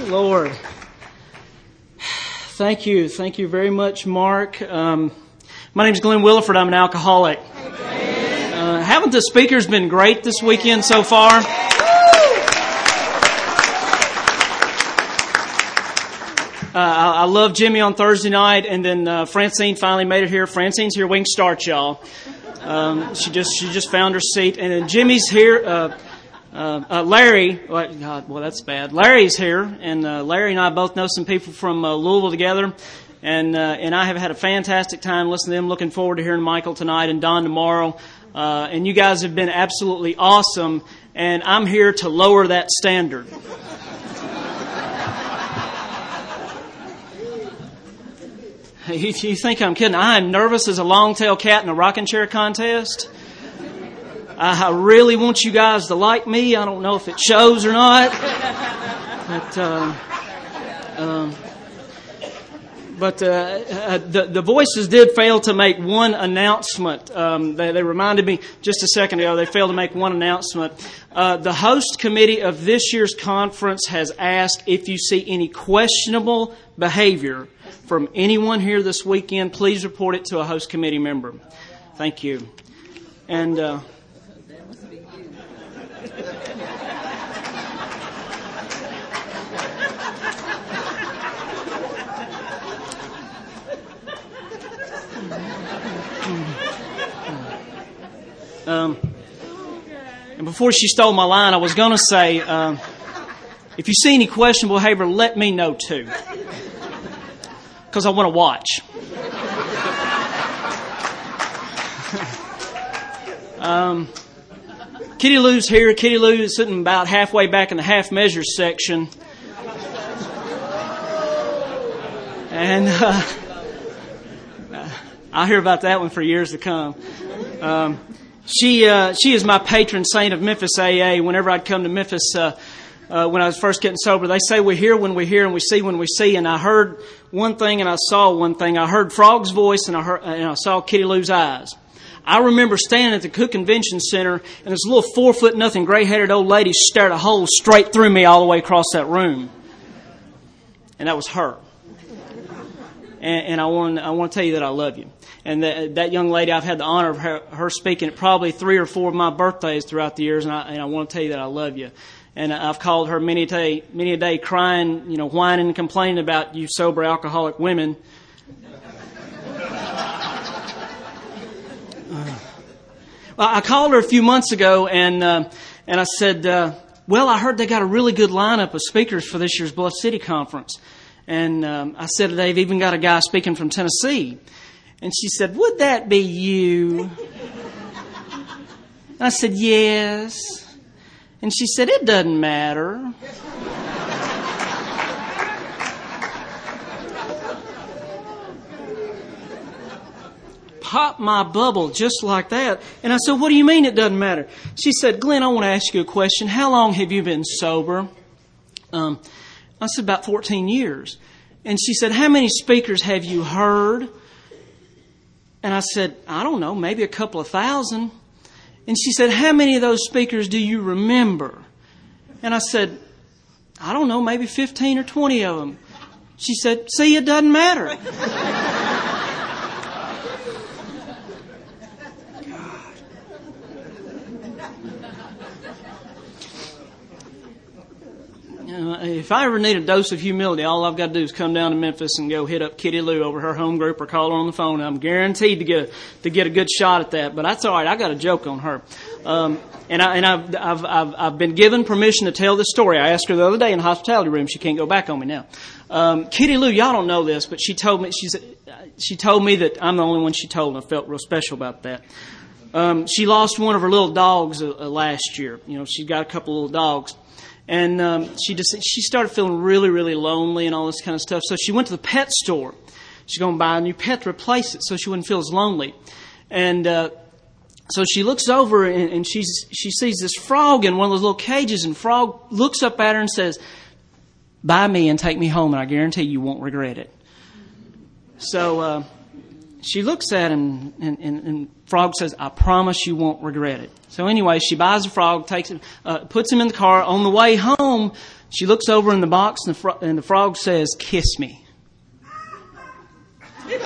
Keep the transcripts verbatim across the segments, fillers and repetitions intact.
Lord. Thank you. Thank you very much, Mark. Um, my name is Glenn Williford. I'm an alcoholic. Uh, haven't the speakers been great this weekend so far? Uh, I, I love Jimmy on Thursday night, and then uh, Francine finally made it here. Francine's here. We can start, y'all. Um, she just she just found her seat, and then Jimmy's here. Uh, Uh, uh, Larry, well, God, well, that's bad. Larry's here, and uh, Larry and I both know some people from uh, Louisville together, and uh, and I have had a fantastic time listening to them. Looking forward to hearing Michael tonight and Don tomorrow. Uh, and you guys have been absolutely awesome, and I'm here to lower that standard. you, you think I'm kidding? I'm nervous as a long-tailed cat in a rocking chair contest. I really want you guys to like me. I don't know if it shows or not. But, uh, um, but uh, uh, the, the voices did fail to make one announcement. Um, they, they reminded me just a second ago, they failed to make one announcement. Uh, the host committee of this year's conference has asked if you see any questionable behavior from anyone here this weekend, please report it to a host committee member. Thank you. And... Uh, Um, and before she stole my line, I was going to say, um, if you see any questionable behavior, let me know too. Because I want to watch. um, Kitty Lou's here. Kitty Lou is sitting about halfway back in the half measures section. And uh, I'll hear about that one for years to come. Um, She uh, she is my patron saint of Memphis A A. Whenever I'd come to Memphis uh, uh, when I was first getting sober, they say we hear when we hear and we see when we see. And I heard one thing and I saw one thing. I heard Frog's voice and I heard and I saw Kitty Lou's eyes. I remember standing at the Cook Convention Center and this little four foot nothing gray headed old lady stared a hole straight through me all the way across that room, and that was her. And, and I want I want to tell you that I love you. And that, that young lady, I've had the honor of her, her speaking at probably three or four of my birthdays throughout the years, and I, and I want to tell you that I love you. And I've called her many a day, many a day crying, you know, whining and complaining about you sober alcoholic women. Uh, well, I called her a few months ago, and uh, and I said, uh, well, I heard they got a really good lineup of speakers for this year's Bluff City Conference. And um, I said, they've even got a guy speaking from Tennessee. And she said, would that be you? I said, yes. And she said, it doesn't matter. Pop my bubble just like that. And I said, what do you mean it doesn't matter? She said, Glenn, I want to ask you a question. How long have you been sober? Um, I said, about fourteen years. And she said, how many speakers have you heard? And I said, I don't know, maybe a couple of thousand. And she said, how many of those speakers do you remember? And I said, I don't know, maybe fifteen or twenty of them. She said, see, it doesn't matter. Uh, if I ever need a dose of humility, all I've got to do is come down to Memphis and go hit up Kitty Lou over her home group or call her on the phone. I'm guaranteed to get a, to get a good shot at that. But that's all right. I got a joke on her, um, and I and I've, I've I've I've been given permission to tell this story. I asked her the other day in the hospitality room. She can't go back on me now. Um, Kitty Lou, y'all don't know this, but she told me she's she told me that I'm the only one she told, and I felt real special about that. Um, she lost one of her little dogs uh, last year. You know, she got a couple of little dogs. And um, she just she started feeling really, really lonely and all this kind of stuff. So she went to the pet store. She's going to buy a new pet to replace it so she wouldn't feel as lonely. And uh, so she looks over and, and she's she sees this frog in one of those little cages. And Frog looks up at her and says, buy me and take me home, and I guarantee you won't regret it. So uh, she looks at him, and, and, and Frog says, I promise you won't regret it. So anyway, she buys the frog, takes him, uh, puts him in the car. On the way home, She looks over in the box, and the, fro- and the frog says, "Kiss me." It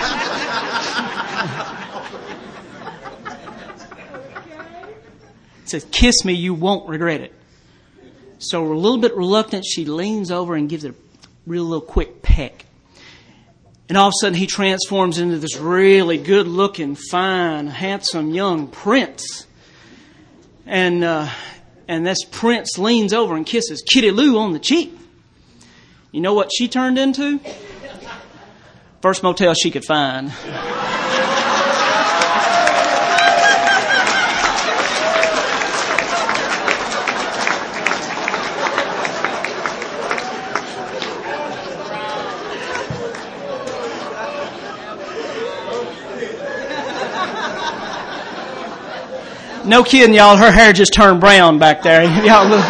says, "Kiss me, you won't regret it." So a little bit reluctant, she leans over and gives it a real little quick peck. And all of a sudden, he transforms into this really good-looking, fine, handsome young prince. And uh, and this prince leans over and kisses Kitty Lou on the cheek. You know what she turned into? First motel she could find. No kidding, y'all. Her hair just turned brown back there. Y'all look.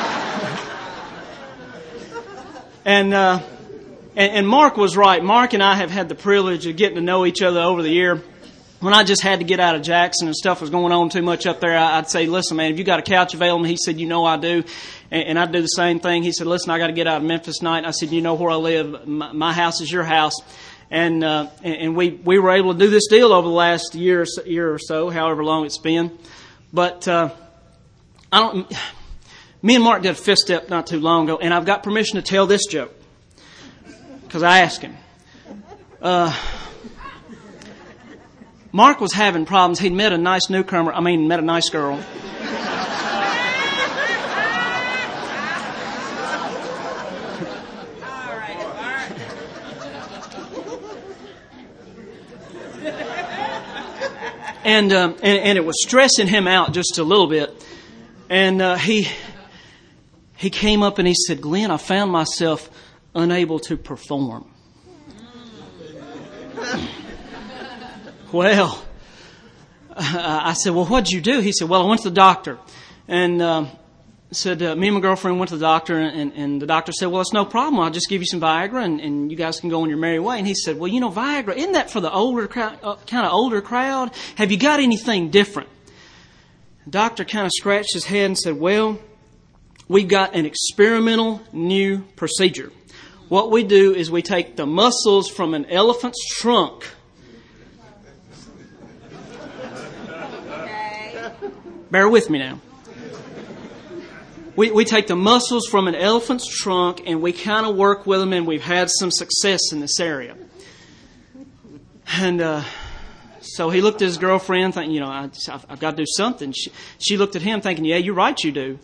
And, uh, and and Mark was right. Mark and I have had the privilege of getting to know each other over the year. When I just had to get out of Jackson and stuff was going on too much up there, I'd say, "Listen, man, if you got a couch available," he said, "You know I do." And, and I'd do the same thing. He said, "Listen, I got to get out of Memphis tonight." And I said, "You know where I live. My, my house is your house." And uh, and we we were able to do this deal over the last year or so, year or so, however long it's been. But uh, I don't. Me and Mark did a fist step not too long ago, and I've got permission to tell this joke because I asked him. Uh, Mark was having problems. He'd met a nice newcomer. I mean, met a nice girl. And, um, and and it was stressing him out just a little bit. And uh, he he came up and he said, "Glenn, I found myself unable to perform." Well, I said, "Well, what'd you do?" He said, "Well, I went to the doctor." And um, said, uh, me and my girlfriend went to the doctor, and, and the doctor said, "Well, it's no problem. I'll just give you some Viagra, and, and you guys can go on your merry way." And he said, "Well, you know, Viagra, isn't that for the older crowd, uh, kind of older crowd? Have you got anything different?" The doctor kind of scratched his head and said, "Well, we've got an experimental new procedure. What we do is we take the muscles from an elephant's trunk." Okay. Bear with me now. We we take the muscles from an elephant's trunk and we kind of work with them, and we've had some success in this area. And uh, so he looked at his girlfriend, thinking, you know, I, I've, I've got to do something. She, she looked at him, thinking, "Yeah, you're right, you do."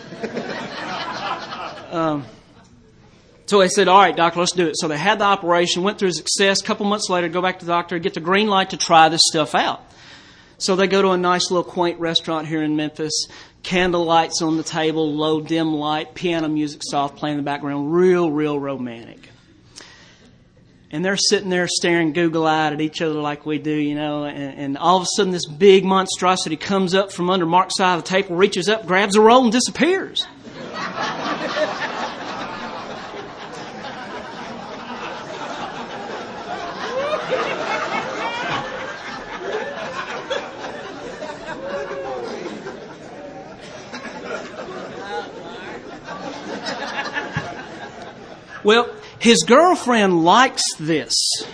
um, so they said, "All right, doctor, let's do it." So they had the operation, went through success. A couple months later, go back to the doctor, get the green light to try this stuff out. So they go to a nice little quaint restaurant here in Memphis. Candle lights on the table, low dim light, piano music soft playing in the background. Real, real romantic. And they're sitting there staring Google-eyed at each other like we do, you know. And, and all of a sudden this big monstrosity comes up from under Mark's side of the table, reaches up, grabs a roll, and disappears. Well, his girlfriend likes this.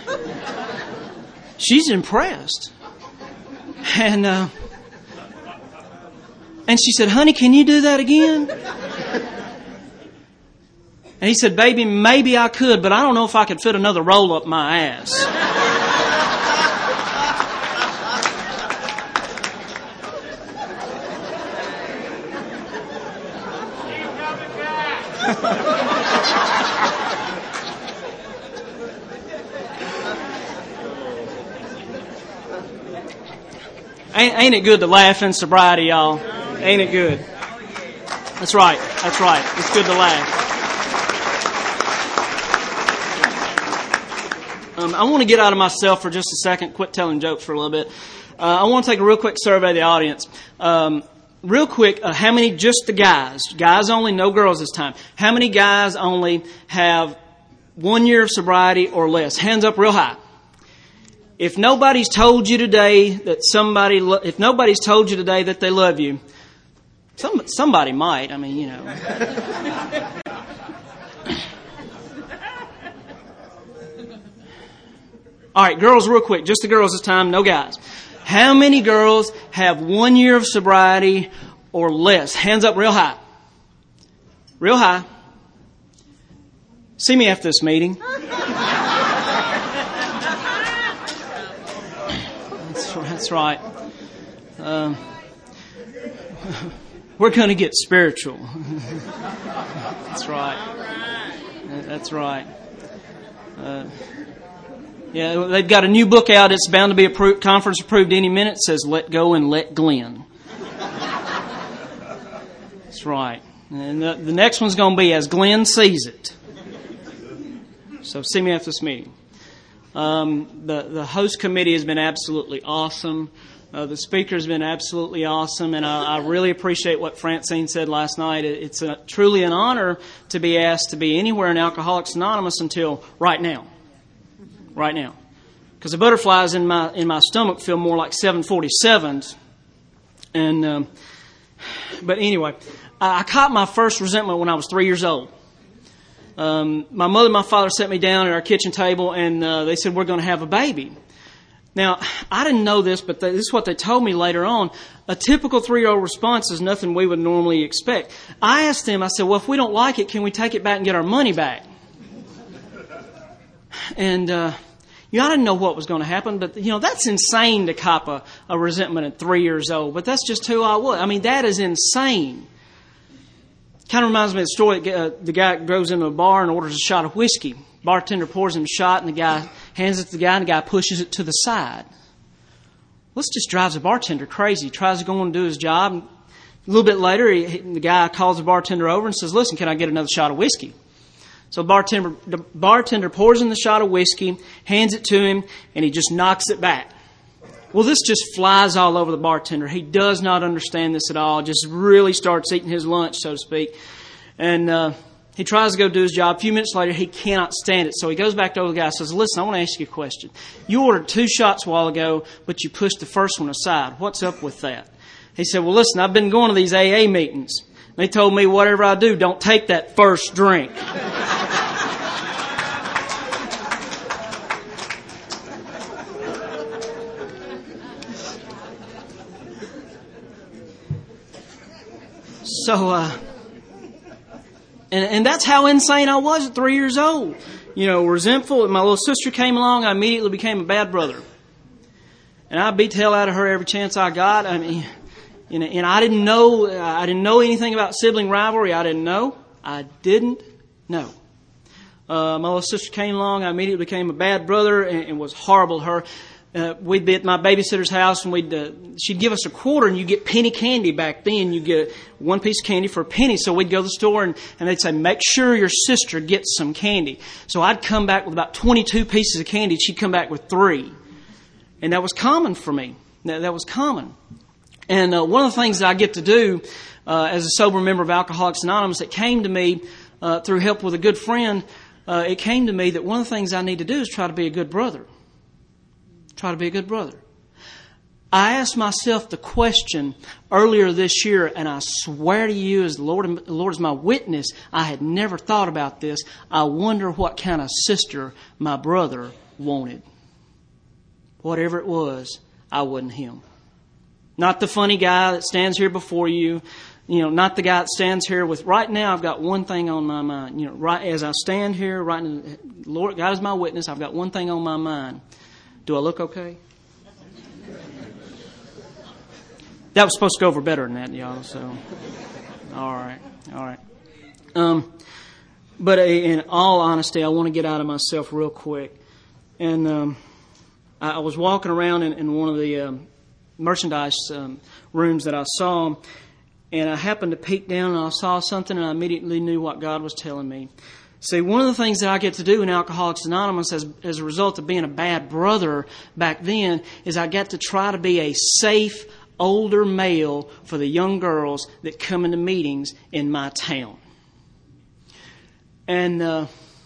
She's impressed. And uh, and she said, "Honey, can you do that again?" And he said, "Baby, maybe I could, but I don't know if I could fit another roll up my ass." Ain't, ain't it good to laugh in sobriety, y'all? Ain't it good? That's right. That's right. It's good to laugh. Um, I want to get out of myself for just a second. Quit telling jokes for a little bit. Uh, I want to take a real quick survey of the audience. Um, real quick, uh, how many, just the guys, guys only, no girls this time. How many guys only have one year of sobriety or less? Hands up real high. If nobody's told you today that somebody, lo- if nobody's told you today that they love you, some, somebody might. I mean, you know. All right, girls, real quick. Just the girls this time, no guys. How many girls have one year of sobriety or less? Hands up real high. Real high. See me after this meeting. That's, that's right. Um, we're going to get spiritual. That's right. That's right. Uh, yeah, they've got a new book out. It's bound to be approved, conference approved any minute. It says, "Let Go and Let Glenn." That's right. And the, the next one's going to be As Glenn Sees It. So see me after this meeting. Um, the, the host committee has been absolutely awesome. Uh, the speaker has been absolutely awesome. And I, I really appreciate what Francine said last night. It, it's a, truly an honor to be asked to be anywhere in Alcoholics Anonymous until right now. Right now. Because the butterflies in my in my stomach feel more like seven forty-sevens. And, um, but anyway, I, I caught my first resentment when I was three years old. Um, my mother and my father sat me down at our kitchen table, and uh, they said, "We're going to have a baby." Now, I didn't know this, but they, this is what they told me later on. A typical three-year-old response is nothing we would normally expect. I asked them, I said, "Well, if we don't like it, can we take it back and get our money back?" And, uh, you know, I didn't know what was going to happen, but, you know, that's insane to cop a, a resentment at three years old. But that's just who I was. I mean, that is insane. Kind of reminds me of the story. Uh, the guy goes into a bar and orders a shot of whiskey. Bartender pours him a shot, and the guy hands it to the guy, and the guy pushes it to the side. Well, this just drives the bartender crazy. He tries to go on and do his job. And a little bit later, he, the guy calls the bartender over and says, "Listen, can I get another shot of whiskey?" So bartender, the bartender pours in the shot of whiskey, hands it to him, and he just knocks it back. Well, this just flies all over the bartender. He does not understand this at all. Just really starts eating his lunch, so to speak. And uh, he tries to go do his job. A few minutes later, he cannot stand it. So he goes back to the guy and says, "Listen, I want to ask you a question. You ordered two shots a while ago, but you pushed the first one aside. What's up with that?" He said, "Well, listen, I've been going to these A A meetings. They told me whatever I do, don't take that first drink." So, uh, and, and that's how insane I was at three years old. You know, resentful. My little sister came along, I immediately became a bad brother. And I beat the hell out of her every chance I got. I mean, you know, and I didn't know, I didn't know anything about sibling rivalry. I didn't know. I didn't know. Uh, my little sister came along, I immediately became a bad brother and, and was horrible to her. Uh, we'd be at my babysitter's house, and we'd uh, she'd give us a quarter, and you get penny candy back then. You get one piece of candy for a penny. So we'd go to the store, and, and they'd say, "Make sure your sister gets some candy." So I'd come back with about twenty-two pieces of candy. She'd come back with three, and that was common for me. That, that was common. And uh, one of the things that I get to do uh, as a sober member of Alcoholics Anonymous, it came to me uh, through help with a good friend. Uh, it came to me that one of the things I need to do is try to be a good brother. Try to be a good brother. I asked myself the question earlier this year, and I swear to you, as the Lord, the Lord is my witness, I had never thought about this. I wonder what kind of sister my brother wanted. Whatever it was, I wasn't him. Not the funny guy that stands here before you. You know, not the guy that stands here with, right now I've got one thing on my mind. You know, right as I stand here, right in, Lord, God is my witness, I've got one thing on my mind. Do I look okay? That was supposed to go over better than that, y'all. So, all right, all right. Um, but in all honesty, I want to get out of myself real quick. And um, I was walking around in, in one of the um, merchandise um, rooms that I saw, and I happened to peek down and I saw something, and I immediately knew what God was telling me. See, one of the things that I get to do in Alcoholics Anonymous as, as a result of being a bad brother back then is I get to try to be a safe, older male for the young girls that come into meetings in my town. And uh,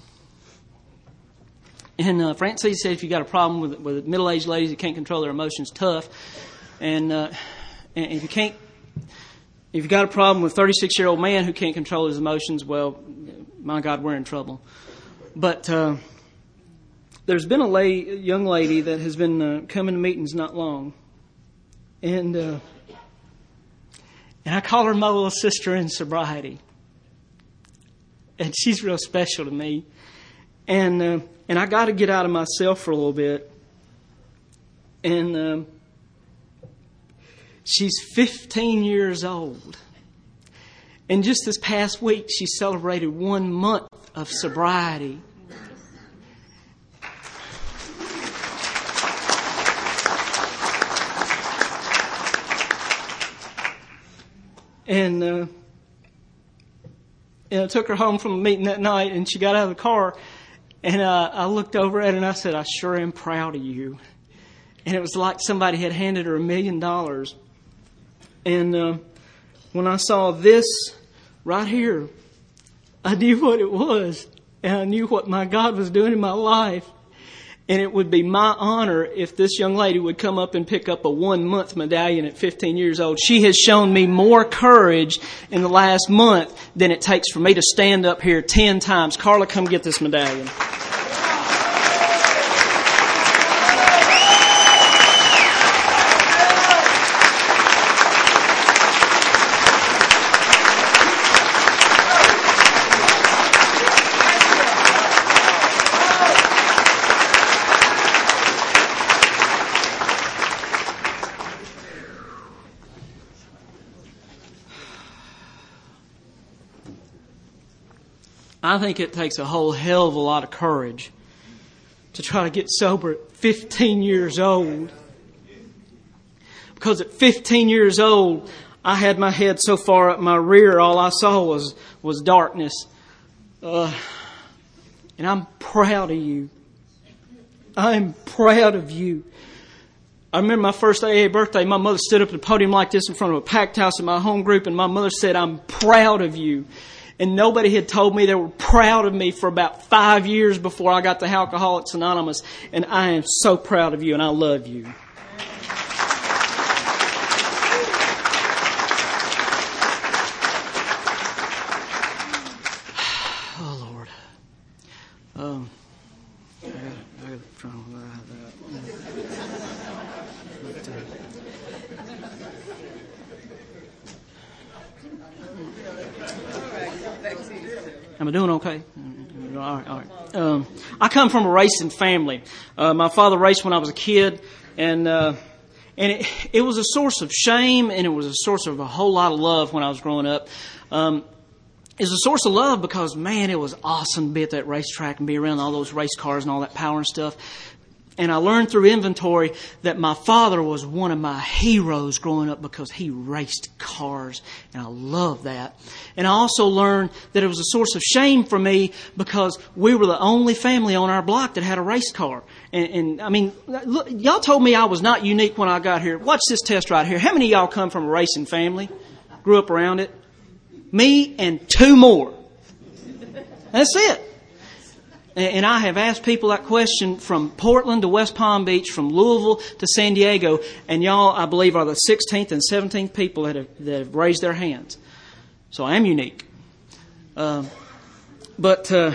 and uh, Francine said if you got a problem with, with middle-aged ladies that can't control their emotions, tough. And, uh, and if you can't, if you got a problem with a thirty-six-year-old man who can't control his emotions, well, my God, we're in trouble. But uh, there's been a, lay, a young lady that has been uh, coming to meetings not long. And uh, and I call her my little sister in sobriety. And she's real special to me. And uh, and I got to get out of myself for a little bit. And um, she's fifteen years old. And just this past week, she celebrated one month of sobriety. And, uh, and I took her home from a meeting that night, and she got out of the car, and uh, I looked over at her and I said, "I sure am proud of you." And it was like somebody had handed her a million dollars. And uh, when I saw this right here, I knew what it was, and I knew what my God was doing in my life. And it would be my honor if this young lady would come up and pick up a one-month medallion at fifteen years old. She has shown me more courage in the last month than it takes for me to stand up here ten times. Carla, come get this medallion. I think it takes a whole hell of a lot of courage to try to get sober at fifteen years old. Because at fifteen years old, I had my head so far up my rear, all I saw was, was darkness. Uh, and I'm proud of you. I'm proud of you. I remember my first A A birthday, my mother stood up at the podium like this in front of a packed house in my home group, and my mother said, "I'm proud of you." And nobody had told me they were proud of me for about five years before I got to Alcoholics Anonymous. And I am so proud of you, and I love you. Oh, Lord. Um, I gotta, I gotta try to ride that. Am I doing okay? All right, all right. Um, I come from a racing family. Uh, my father raced when I was a kid, and uh, and it, it was a source of shame, and it was a source of a whole lot of love when I was growing up. Um, it was a source of love because, man, it was awesome to be at that racetrack and be around all those race cars and all that power and stuff. And I learned through inventory that my father was one of my heroes growing up because he raced cars, and I love that. And I also learned that it was a source of shame for me because we were the only family on our block that had a race car. And, and I mean, look, y'all told me I was not unique when I got here. Watch this test right here. How many of y'all come from a racing family? Grew up around it? Me and two more. That's it. And I have asked people that question from Portland to West Palm Beach, from Louisville to San Diego, and y'all, I believe, are the sixteenth and seventeenth people that have, that have raised their hands. So I am unique. Um, but uh,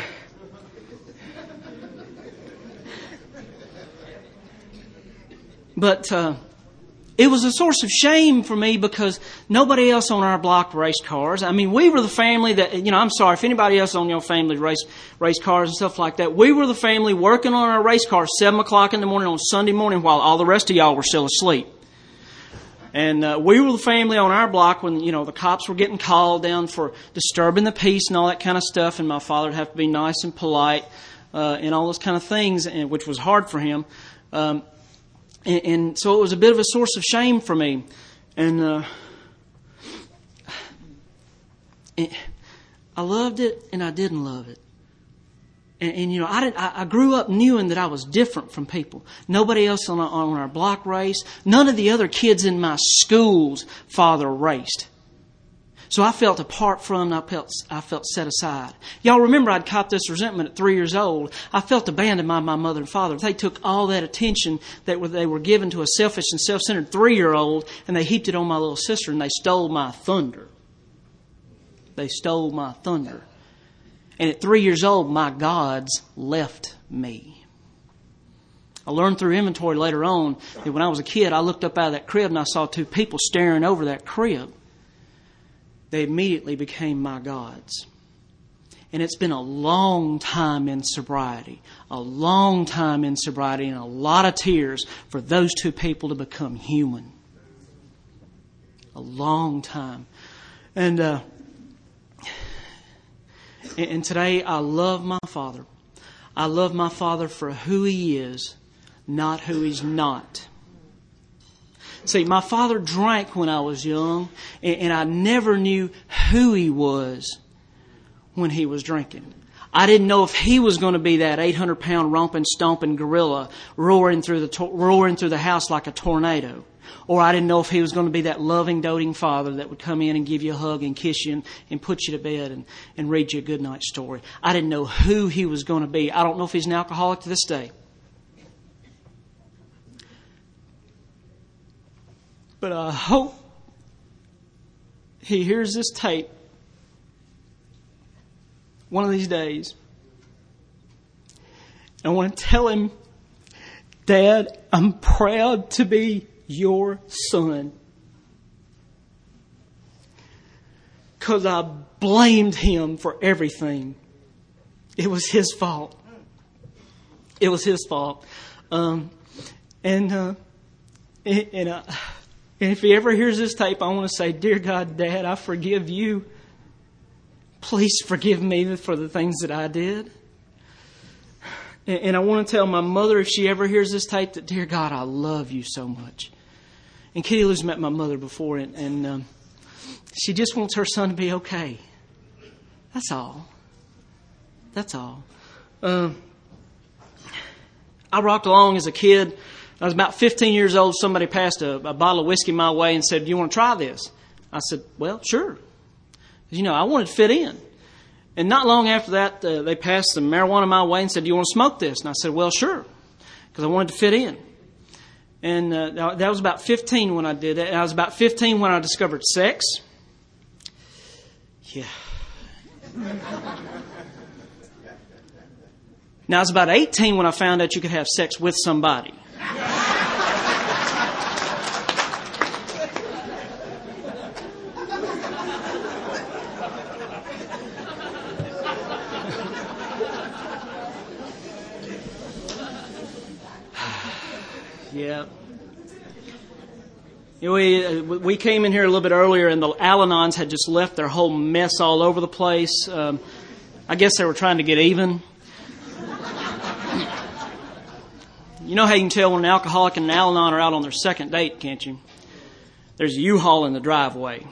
but uh, it was a source of shame for me because nobody else on our block raced cars. I mean, we were the family that, you know, I'm sorry if anybody else on your family raced, raced cars and stuff like that. We were the family working on our race cars seven o'clock in the morning on Sunday morning while all the rest of y'all were still asleep. And uh, we were the family on our block when, you know, the cops were getting called down for disturbing the peace and all that kind of stuff. And my father would have to be nice and polite uh, and all those kind of things, and, which was hard for him. Um, And, and so it was a bit of a source of shame for me. And uh, it, I loved it and I didn't love it. And, and you know, I, didn't, I, I grew up knowing that I was different from people. Nobody else on our, on our block raced. None of the other kids in my school's father raced. So I felt apart from, I felt, I felt set aside. Y'all remember I'd copped this resentment at three years old. I felt abandoned by my mother and father. They took all that attention that they were given to a selfish and self-centered three-year-old, and they heaped it on my little sister, and they stole my thunder. They stole my thunder. And at three years old, my gods left me. I learned through inventory later on that when I was a kid, I looked up out of that crib and I saw two people staring over that crib. They immediately became my gods. And it's been a long time in sobriety, a long time in sobriety and a lot of tears for those two people to become human. A long time. And, uh, and today I love my Father. I love my Father for who He is, not who He's not. See, my father drank when I was young, and, and I never knew who he was when he was drinking. I didn't know if he was going to be that eight hundred pound romping, stomping gorilla roaring through the to- roaring through the house like a tornado. Or I didn't know if he was going to be that loving, doting father that would come in and give you a hug and kiss you and, and put you to bed and, and read you a good night story. I didn't know who he was going to be. I don't know if he's an alcoholic to this day. But I hope he hears this tape one of these days. I want to tell him, Dad, I'm proud to be your son. Because I blamed him for everything. It was his fault. It was his fault. Um, and, uh, and, and uh, And if he ever hears this tape, I want to say, Dear God, Dad, I forgive you. Please forgive me for the things that I did. And, and I want to tell my mother, if she ever hears this tape, that, Dear God, I love you so much. And Kitty Lou's met my mother before, and, and um, she just wants her son to be okay. That's all. That's all. Um, I rocked along as a kid. I was about fifteen years old. Somebody passed a, a bottle of whiskey my way and said, do you want to try this? I said, well, sure. You know, I wanted to fit in. And not long after that, uh, they passed some marijuana my way and said, do you want to smoke this? And I said, well, sure, because I wanted to fit in. And uh, that was about fifteen when I did it. And I was about fifteen when I discovered sex. Yeah. Now, I was about eighteen when I found out you could have sex with somebody. Yeah. You know, we, we came in here a little bit earlier, and the Al-Anons had just left their whole mess all over the place. Um, I guess they were trying to get even. You know how you can tell when an alcoholic and an Al-Anon are out on their second date, can't you? There's a U-Haul in the driveway.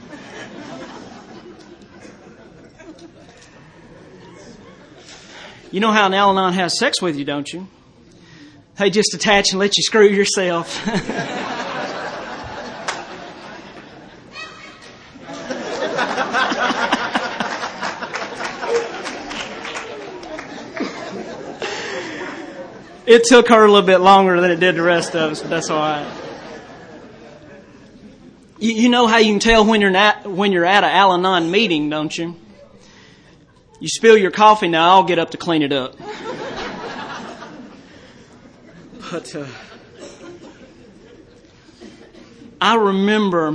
You know how an Al-Anon has sex with you, don't you? They just attach and let you screw yourself. It took her a little bit longer than it did the rest of us, but that's all right. You, you know how you can tell when you're at, when you're at an Al-Anon meeting, don't you? You spill your coffee, now I'll get up to clean it up. But uh, I remember,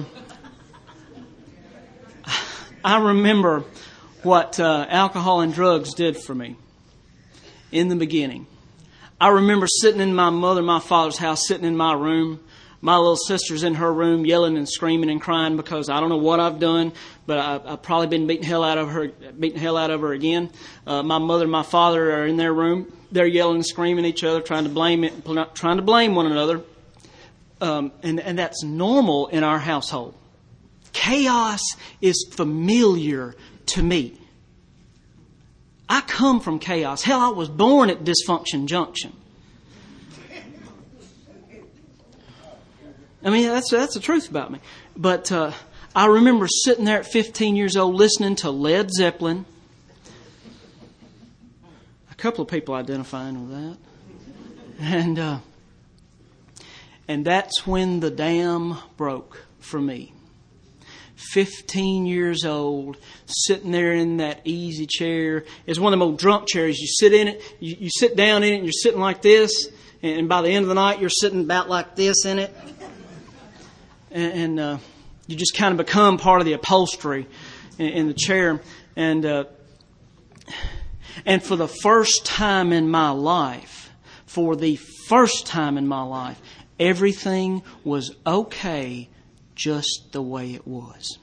I remember what uh, alcohol and drugs did for me in the beginning. I remember sitting in my mother and my father's house, sitting in my room. My little sister's in her room yelling and screaming and crying because I don't know what I've done, but I, I've probably been beating hell out of her, beating hell out of her again. Uh, my mother and my father are in their room. They're yelling and screaming at each other, trying to blame it, trying to blame one another. Um, and, and that's normal in our household. Chaos is familiar to me. I come from chaos. Hell, I was born at Dysfunction Junction. I mean, that's that's the truth about me. But uh, I remember sitting there at fifteen years old listening to Led Zeppelin. A couple of people identifying with that. And, uh, and that's when the dam broke for me. fifteen years old, sitting there in that easy chair. It's one of them old drunk chairs. You sit in it, you, you sit down in it, and you're sitting like this, and by the end of the night, you're sitting about like this in it. And, and uh, you just kind of become part of the upholstery in, in the chair. And uh, and for the first time in my life, for the first time in my life, everything was okay just the way it was.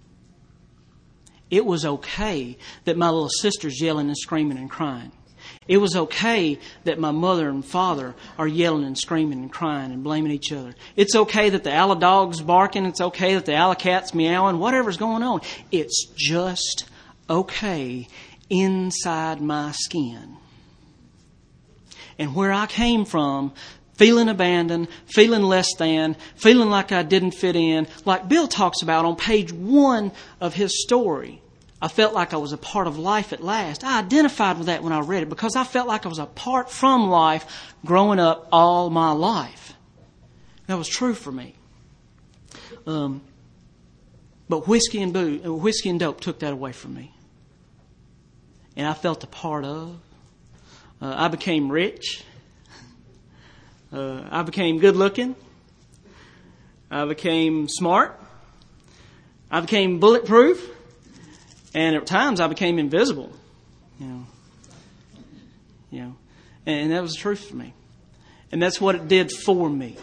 It was okay that my little sister's yelling and screaming and crying. It was okay that my mother and father are yelling and screaming and crying and blaming each other. It's okay that the alley dog's barking. It's okay that the alley cat's meowing. Whatever's going on, it's just okay inside my skin. And where I came from, feeling abandoned, feeling less than, feeling like I didn't fit in, like Bill talks about on page one of his story. I felt like I was a part of life at last. I identified with that when I read it because I felt like I was apart from life growing up all my life. That was true for me. Um, but whiskey and boo, whiskey and dope took that away from me. And I felt a part of. Uh, I became rich. Uh, I became good looking. I became smart. I became bulletproof. And at times I became invisible. You know. You know. And that was the truth for me. And that's what it did for me.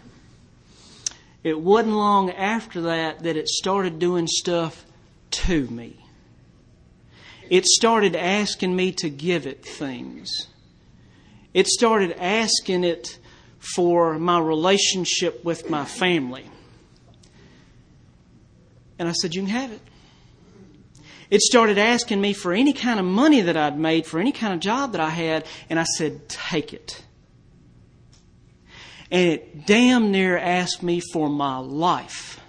It wasn't long after that that it started doing stuff to me. It started asking me to give it things. It started asking it for my relationship with my family. And I said, you can have it. It started asking me for any kind of money that I'd made, for any kind of job that I had, and I said, take it. And it damn near asked me for my life.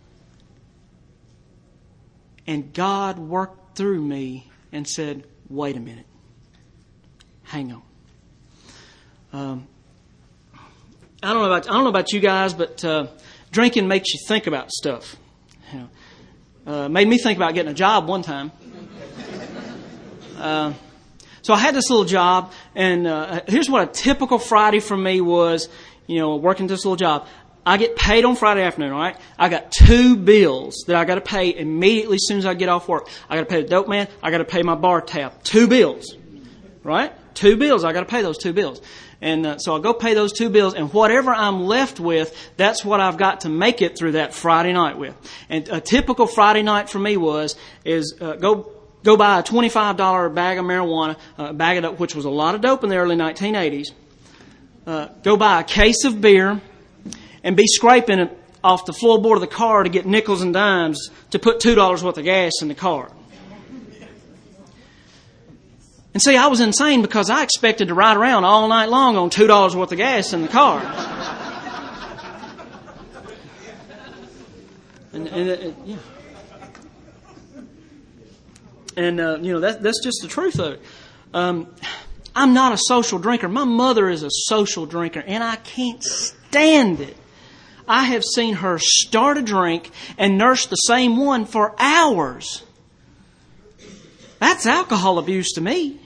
And God worked through me and said, wait a minute. Hang on. Um, I don't know about I don't know about you guys, but uh, drinking makes you think about stuff. You know, uh, made me think about getting a job one time. Uh, so I had this little job, and uh, here's what a typical Friday for me was. You know, working this little job. I get paid on Friday afternoon, all right? I got two bills that I got to pay immediately as soon as I get off work. I got to pay the dope man. I got to pay my bar tab. Two bills, right? Two bills. I got to pay those two bills. And uh, so I'll go pay those two bills, and whatever I'm left with, that's what I've got to make it through that Friday night with. And a typical Friday night for me was, is uh, go go buy a twenty-five dollars bag of marijuana, uh, bag it up, which was a lot of dope in the early nineteen eighties. Uh, go buy a case of beer and be scraping it off the floorboard of the car to get nickels and dimes to put two dollars worth of gas in the car. And see, I was insane because I expected to ride around all night long on two dollars worth of gas in the car. and, and, and yeah. And, uh, you know, that, that's just the truth of it. Um, I'm not a social drinker. My mother is a social drinker, and I can't stand it. I have seen her start a drink and nurse the same one for hours. That's alcohol abuse to me.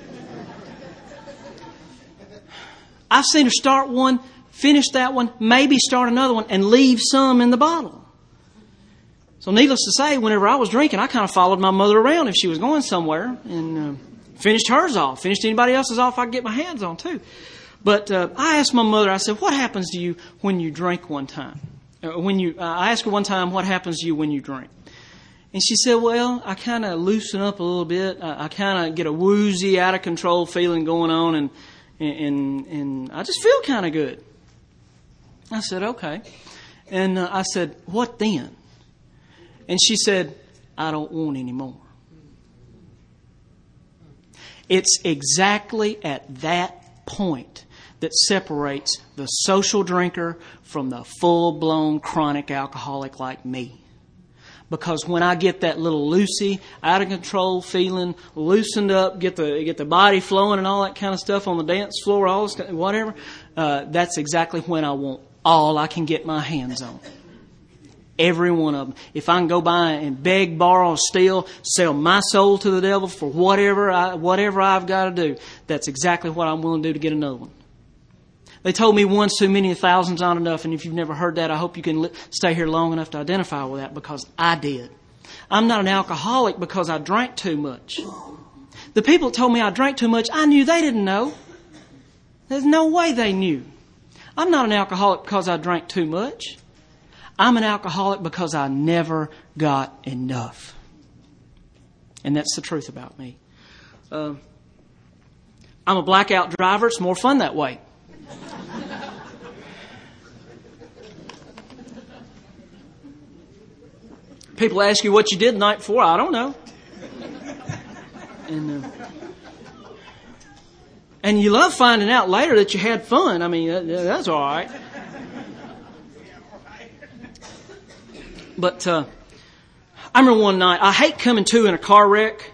I've seen her start one, finish that one, maybe start another one, and leave some in the bottle. So needless to say, whenever I was drinking, I kind of followed my mother around if she was going somewhere, and uh, finished hers off. Finished anybody else's off I could get my hands on too. But uh, I asked my mother, I said, what happens to you when you drink one time? Uh, when you, uh, I asked her one time, what happens to you when you drink? And she said, well, I kind of loosen up a little bit. I, I kind of get a woozy, out of control feeling going on, and and and I just feel kind of good. I said, okay. And uh, I said, what then? And she said, I don't want any more. It's exactly at that point that separates the social drinker from the full-blown chronic alcoholic like me. Because when I get that little loosey, out of control feeling, loosened up, get the get the body flowing and all that kind of stuff on the dance floor, all this, whatever, uh, that's exactly when I want all I can get my hands on. Every one of them. If I can go by and beg, borrow, steal, sell my soul to the devil for whatever I, whatever I've got to do, that's exactly what I'm willing to do to get another one. They told me one's too many, a thousand's not enough. And if you've never heard that, I hope you can li- stay here long enough to identify with that, because I did. I'm not an alcoholic because I drank too much. The people that told me I drank too much, I knew they didn't know. There's no way they knew. I'm not an alcoholic because I drank too much. I'm an alcoholic because I never got enough. And that's the truth about me. Uh, I'm a blackout driver. It's more fun that way. People ask you what you did the night before. I don't know. And, uh, and you love finding out later that you had fun. I mean, that, that's all right. But uh, I remember one night, I hate coming to in a car wreck.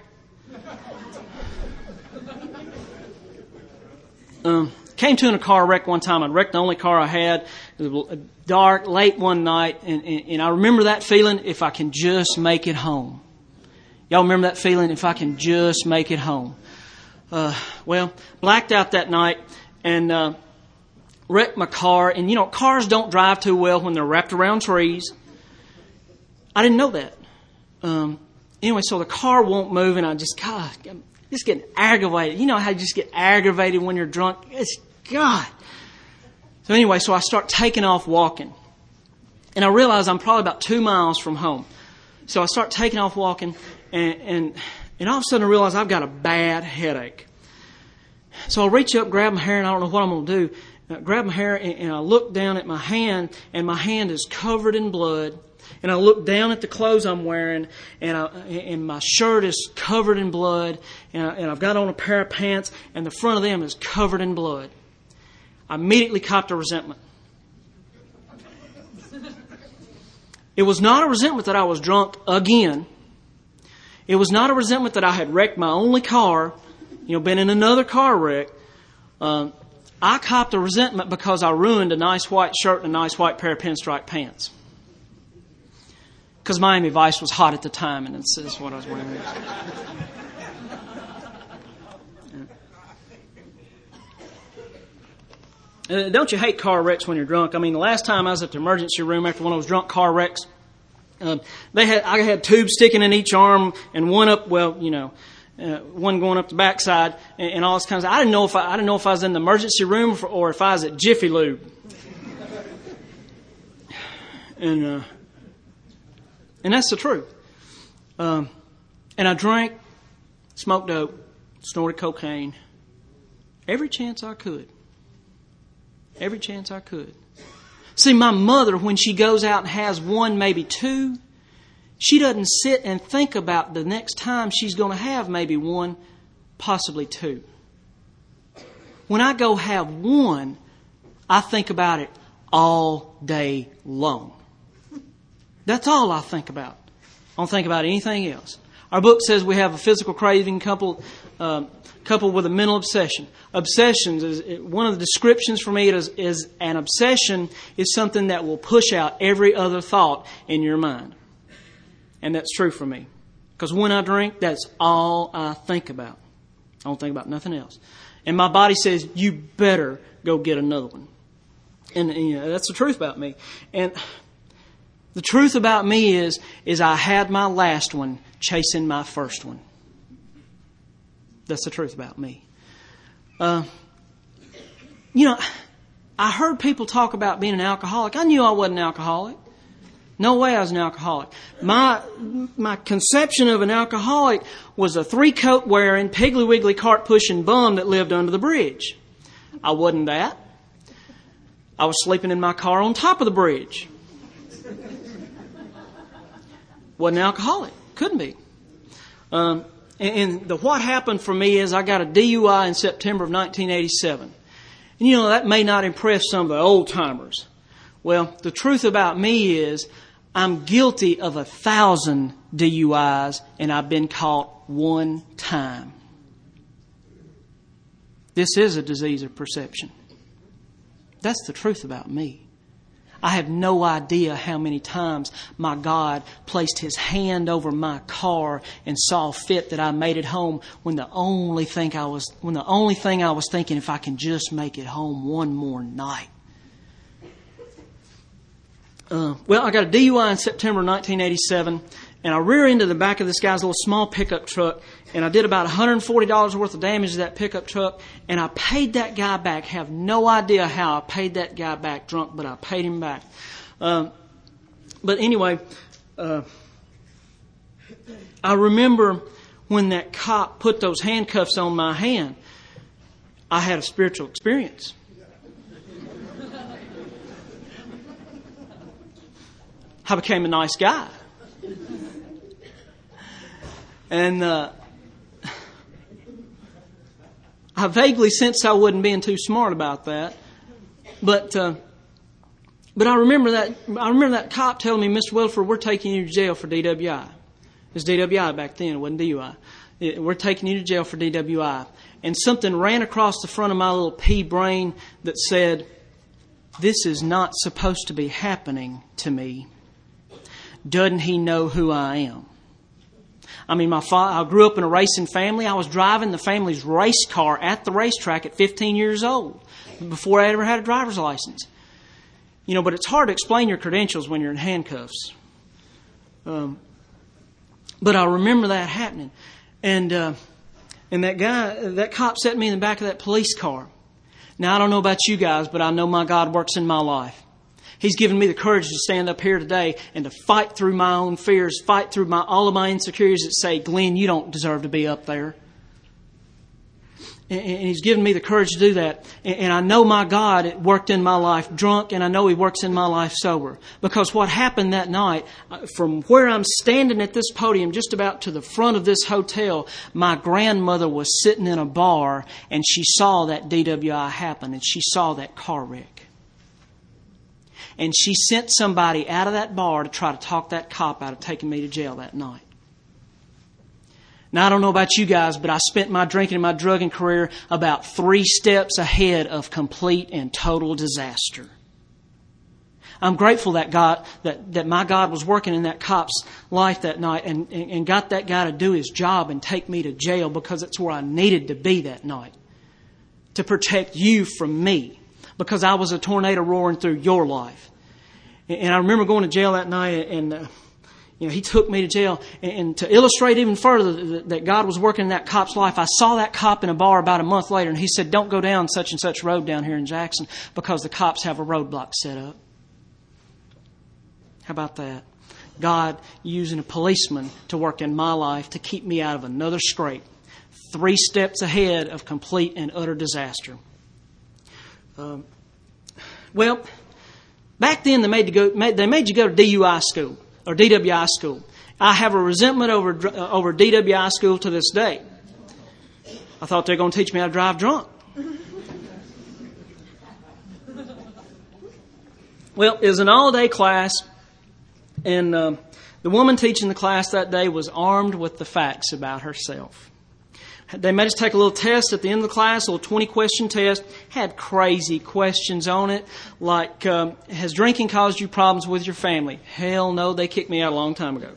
Um, came to in a car wreck one time. I'd wrecked the only car I had. It was dark, late one night, and, and, and I remember that feeling, if I can just make it home. Y'all remember that feeling, if I can just make it home? Uh, well, blacked out that night and uh, wrecked my car. And, you know, cars don't drive too well when they're wrapped around trees. I didn't know that. Um, anyway, so the car won't move, and I just, God, I'm just getting aggravated. You know how you just get aggravated when you're drunk? It's, God. So anyway, so I start taking off walking. And I realize I'm probably about two miles from home. So I start taking off walking, and, and, and all of a sudden I realize I've got a bad headache. So I reach up, grab my hair, and I don't know what I'm going to do. I grab my hair, and, and I look down at my hand, and my hand is covered in blood. And I look down at the clothes I'm wearing, and, I, and my shirt is covered in blood, and, I, and I've got on a pair of pants, and the front of them is covered in blood. I immediately copped a resentment. It was not a resentment that I was drunk again. It was not a resentment that I had wrecked my only car, you know, been in another car wreck. Um, I copped a resentment because I ruined a nice white shirt and a nice white pair of pinstripe pants. Because Miami Vice was hot at the time, and this is what I was wearing. Uh, don't you hate car wrecks when you're drunk? I mean, the last time I was at the emergency room after one of those drunk car wrecks, uh, they had I had tubes sticking in each arm, and one up, well, you know, uh, one going up the backside, and, and all this kind of stuff. I didn't know if I, I didn't know if I was in the emergency room or, or if I was at Jiffy Lube. And uh, and that's the truth. Um, and I drank, smoked dope, snorted cocaine, every chance I could. Every chance I could. See, my mother, when she goes out and has one, maybe two, she doesn't sit and think about the next time she's going to have maybe one, possibly two. When I go have one, I think about it all day long. That's all I think about. I don't think about anything else. Our book says we have a physical craving coupled, uh, coupled with a mental obsession. Obsessions is one of the descriptions for me is, is an obsession is something that will push out every other thought in your mind. And that's true for me. Because when I drink, that's all I think about. I don't think about nothing else. And my body says, you better go get another one. And, and you know, that's the truth about me. And the truth about me is, is I had my last one chasing my first one. That's the truth about me. Uh, you know, I heard people talk about being an alcoholic. I knew I wasn't an alcoholic. No way I was an alcoholic. My my conception of an alcoholic was a three-coat wearing, Piggly Wiggly cart pushing bum that lived under the bridge. I wasn't that. I was sleeping in my car on top of the bridge. Wasn't an alcoholic. Couldn't be. Um, and, and the what happened for me is I got a D U I in September of nineteen eighty-seven. And you know, that may not impress some of the old timers. Well, the truth about me is I'm guilty of a thousand D U Is and I've been caught one time. This is a disease of perception. That's the truth about me. I have no idea how many times my God placed His hand over my car and saw fit that I made it home when the only thing I was, when the only thing I was thinking, if I can just make it home one more night. Uh, well, I got a D U I in September nineteen eighty-seven, and I rear into the back of this guy's little small pickup truck, and I did about one hundred forty dollars worth of damage to that pickup truck, and I paid that guy back. Have no idea how I paid that guy back drunk, but I paid him back. Um, but anyway, uh, I remember when that cop put those handcuffs on my hand, I had a spiritual experience. I became a nice guy. And uh, I vaguely sensed I wasn't being too smart about that. But uh, but I remember that I remember that cop telling me, Mister Wilford, we're taking you to jail for D W I. It was D W I back then, it wasn't D U I. It, we're taking you to jail for D W I. And something ran across the front of my little pea brain that said, this is not supposed to be happening to me. Doesn't he know who I am? I mean, my father, I grew up in a racing family. I was driving the family's race car at the racetrack at fifteen years old, before I ever had a driver's license. You know, but it's hard to explain your credentials when you're in handcuffs. Um, but I remember that happening. And, uh, and that guy, that cop set me in the back of that police car. Now, I don't know about you guys, but I know my God works in my life. He's given me the courage to stand up here today and to fight through my own fears, fight through my all of my insecurities that say, Glenn, you don't deserve to be up there. And, and He's given me the courage to do that. And, and I know my God worked in my life drunk, and I know He works in my life sober. Because what happened that night, from where I'm standing at this podium, just about to the front of this hotel, my grandmother was sitting in a bar, and she saw that D W I happen, and she saw that car wreck. And she sent somebody out of that bar to try to talk that cop out of taking me to jail that night. Now, I don't know about you guys, but I spent my drinking and my drugging career about three steps ahead of complete and total disaster. I'm grateful that God, that, that my God was working in that cop's life that night and, and, and got that guy to do his job and take me to jail, because it's where I needed to be that night. To protect you from me. Because I was a tornado roaring through your life. And I remember going to jail that night, and uh, you know, he took me to jail. And, and to illustrate even further that God was working in that cop's life, I saw that cop in a bar about a month later, and he said, don't go down such and such road down here in Jackson because the cops have a roadblock set up. How about that? God using a policeman to work in my life to keep me out of another scrape. Three steps ahead of complete and utter disaster. Um, well, back then they made you go. Made, they made you go to D U I school or D W I school. I have a resentment over uh, over D W I school to this day. I thought they were going to teach me how to drive drunk. Well, it was an all-day class, and uh, the woman teaching the class that day was armed with the facts about herself. They made us take a little test at the end of the class, a little twenty-question test. Had crazy questions on it, like, um, has drinking caused you problems with your family? Hell no, they kicked me out a long time ago.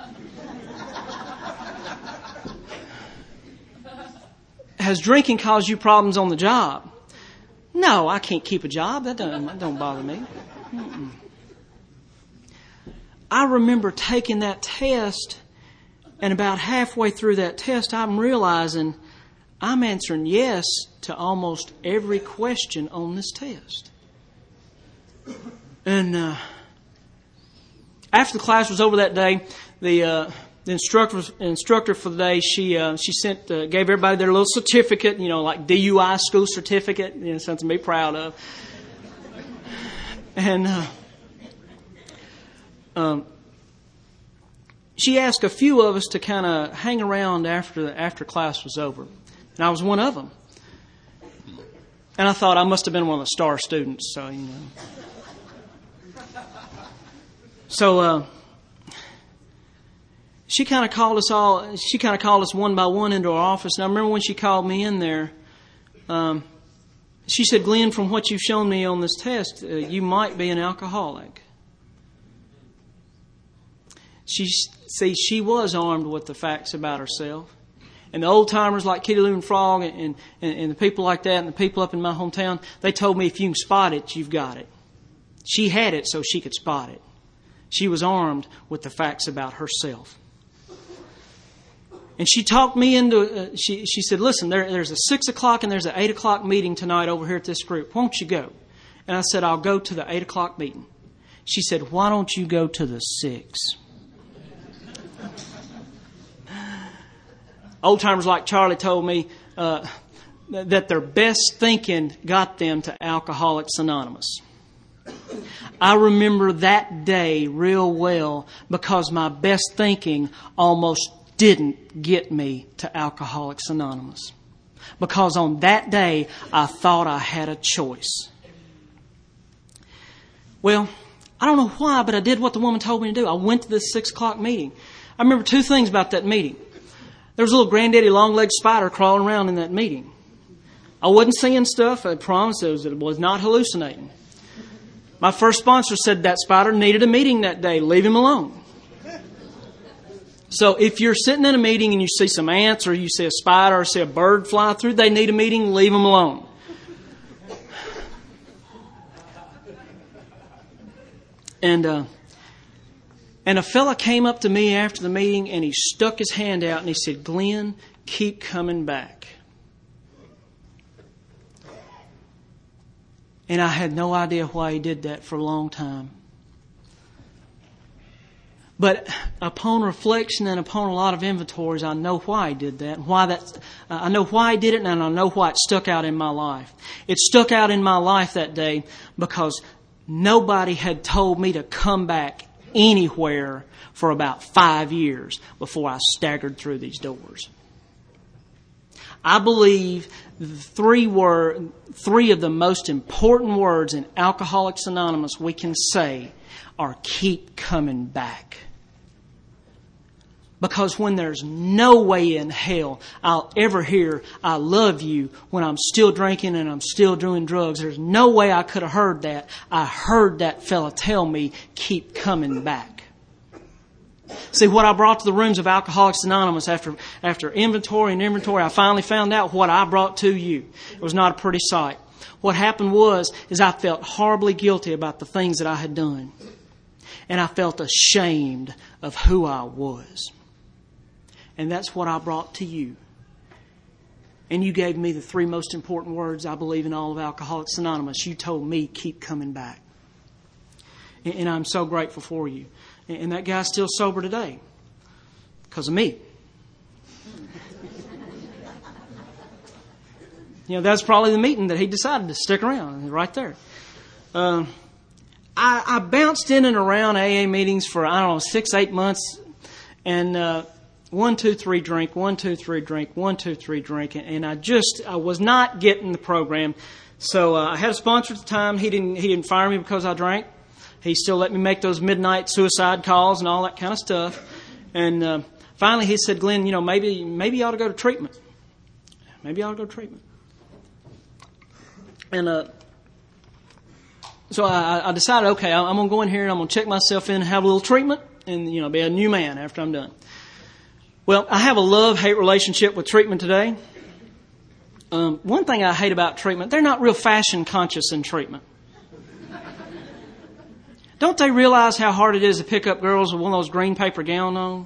Has drinking caused you problems on the job? No, I can't keep a job. That don't, that don't bother me. Mm-mm. I remember taking that test, and about halfway through that test, I'm realizing I'm answering yes to almost every question on this test. And uh, after the class was over that day, the uh, the instructor instructor for the day, she uh, she sent uh, gave everybody their little certificate, you know, like D U I school certificate, you know, something to be proud of. And uh, um. She asked a few of us to kind of hang around after after class was over. And I was one of them. And I thought I must have been one of the star students, so, you know. So, uh, she kind of called us all, she kind of called us one by one into her office. And I remember when she called me in there, um, She said, Glenn, from what you've shown me on this test, uh, you might be an alcoholic. She, see, she was armed with the facts about herself. And the old timers like Kitty Lou and Frog and, and, and the people like that and the people up in my hometown, they told me if you can spot it, you've got it. She had it so she could spot it. She was armed with the facts about herself. And she talked me into, uh, she, she said, listen, there, there's a six o'clock and there's an eight o'clock meeting tonight over here at this group. Won't you go? And I said, I'll go to the eight o'clock meeting. She said, why don't you go to the six? Old timers like Charlie told me uh, that their best thinking got them to Alcoholics Anonymous. I remember that day real well because my best thinking almost didn't get me to Alcoholics Anonymous. Because on that day, I thought I had a choice. Well, I don't know why, but I did what the woman told me to do. I went to this six o'clock meeting. I remember two things about that meeting. There was a little granddaddy long-legged spider crawling around in that meeting. I wasn't seeing stuff. I promised it was, it was not hallucinating. My first sponsor said that spider needed a meeting that day. Leave him alone. So if you're sitting in a meeting and you see some ants or you see a spider or see a bird fly through, they need a meeting, leave them alone. And uh, and a fella came up to me after the meeting and he stuck his hand out and he said, Glenn, keep coming back. And I had no idea why he did that for a long time. But upon reflection and upon a lot of inventories, I know why he did that. Why that uh, I know why he did it, and I know why it stuck out in my life. It stuck out in my life that day because nobody had told me to come back anywhere for about five years before I staggered through these doors. I believe the three word, three of the most important words in Alcoholics Anonymous we can say are keep coming back. Because when there's no way in hell I'll ever hear I love you when I'm still drinking and I'm still doing drugs, there's no way I could have heard that. I heard that fella tell me keep coming back. See, what I brought to the rooms of Alcoholics Anonymous after after inventory and inventory, I finally found out what I brought to you. It was not a pretty sight. What happened was, is I felt horribly guilty about the things that I had done. And I felt ashamed of who I was. And that's what I brought to you. And you gave me the three most important words I believe in all of Alcoholics Anonymous. You told me, keep coming back. And I'm so grateful for you. And that guy's still sober today. Because of me. You know, that's probably the meeting that he decided to stick around. Right there. Uh, I, I bounced in and around A A meetings for, I don't know, six, eight months. And uh, one, two, three, drink, one, two, three, drink, one, two, three, drink. And I just, I was not getting the program. So uh, I had a sponsor at the time. He didn't, he didn't fire me because I drank. He still let me make those midnight suicide calls and all that kind of stuff. And uh, finally he said, Glenn, you know, maybe maybe you ought to go to treatment. Maybe you ought to go to treatment. And uh, so I, I decided, okay, I'm going to go in here and I'm going to check myself in and have a little treatment and, you know, be a new man after I'm done. Well, I have a love-hate relationship with treatment today. Um, one thing I hate about treatment, they're not real fashion conscious in treatment. Don't they realize how hard it is to pick up girls with one of those green paper gowns on?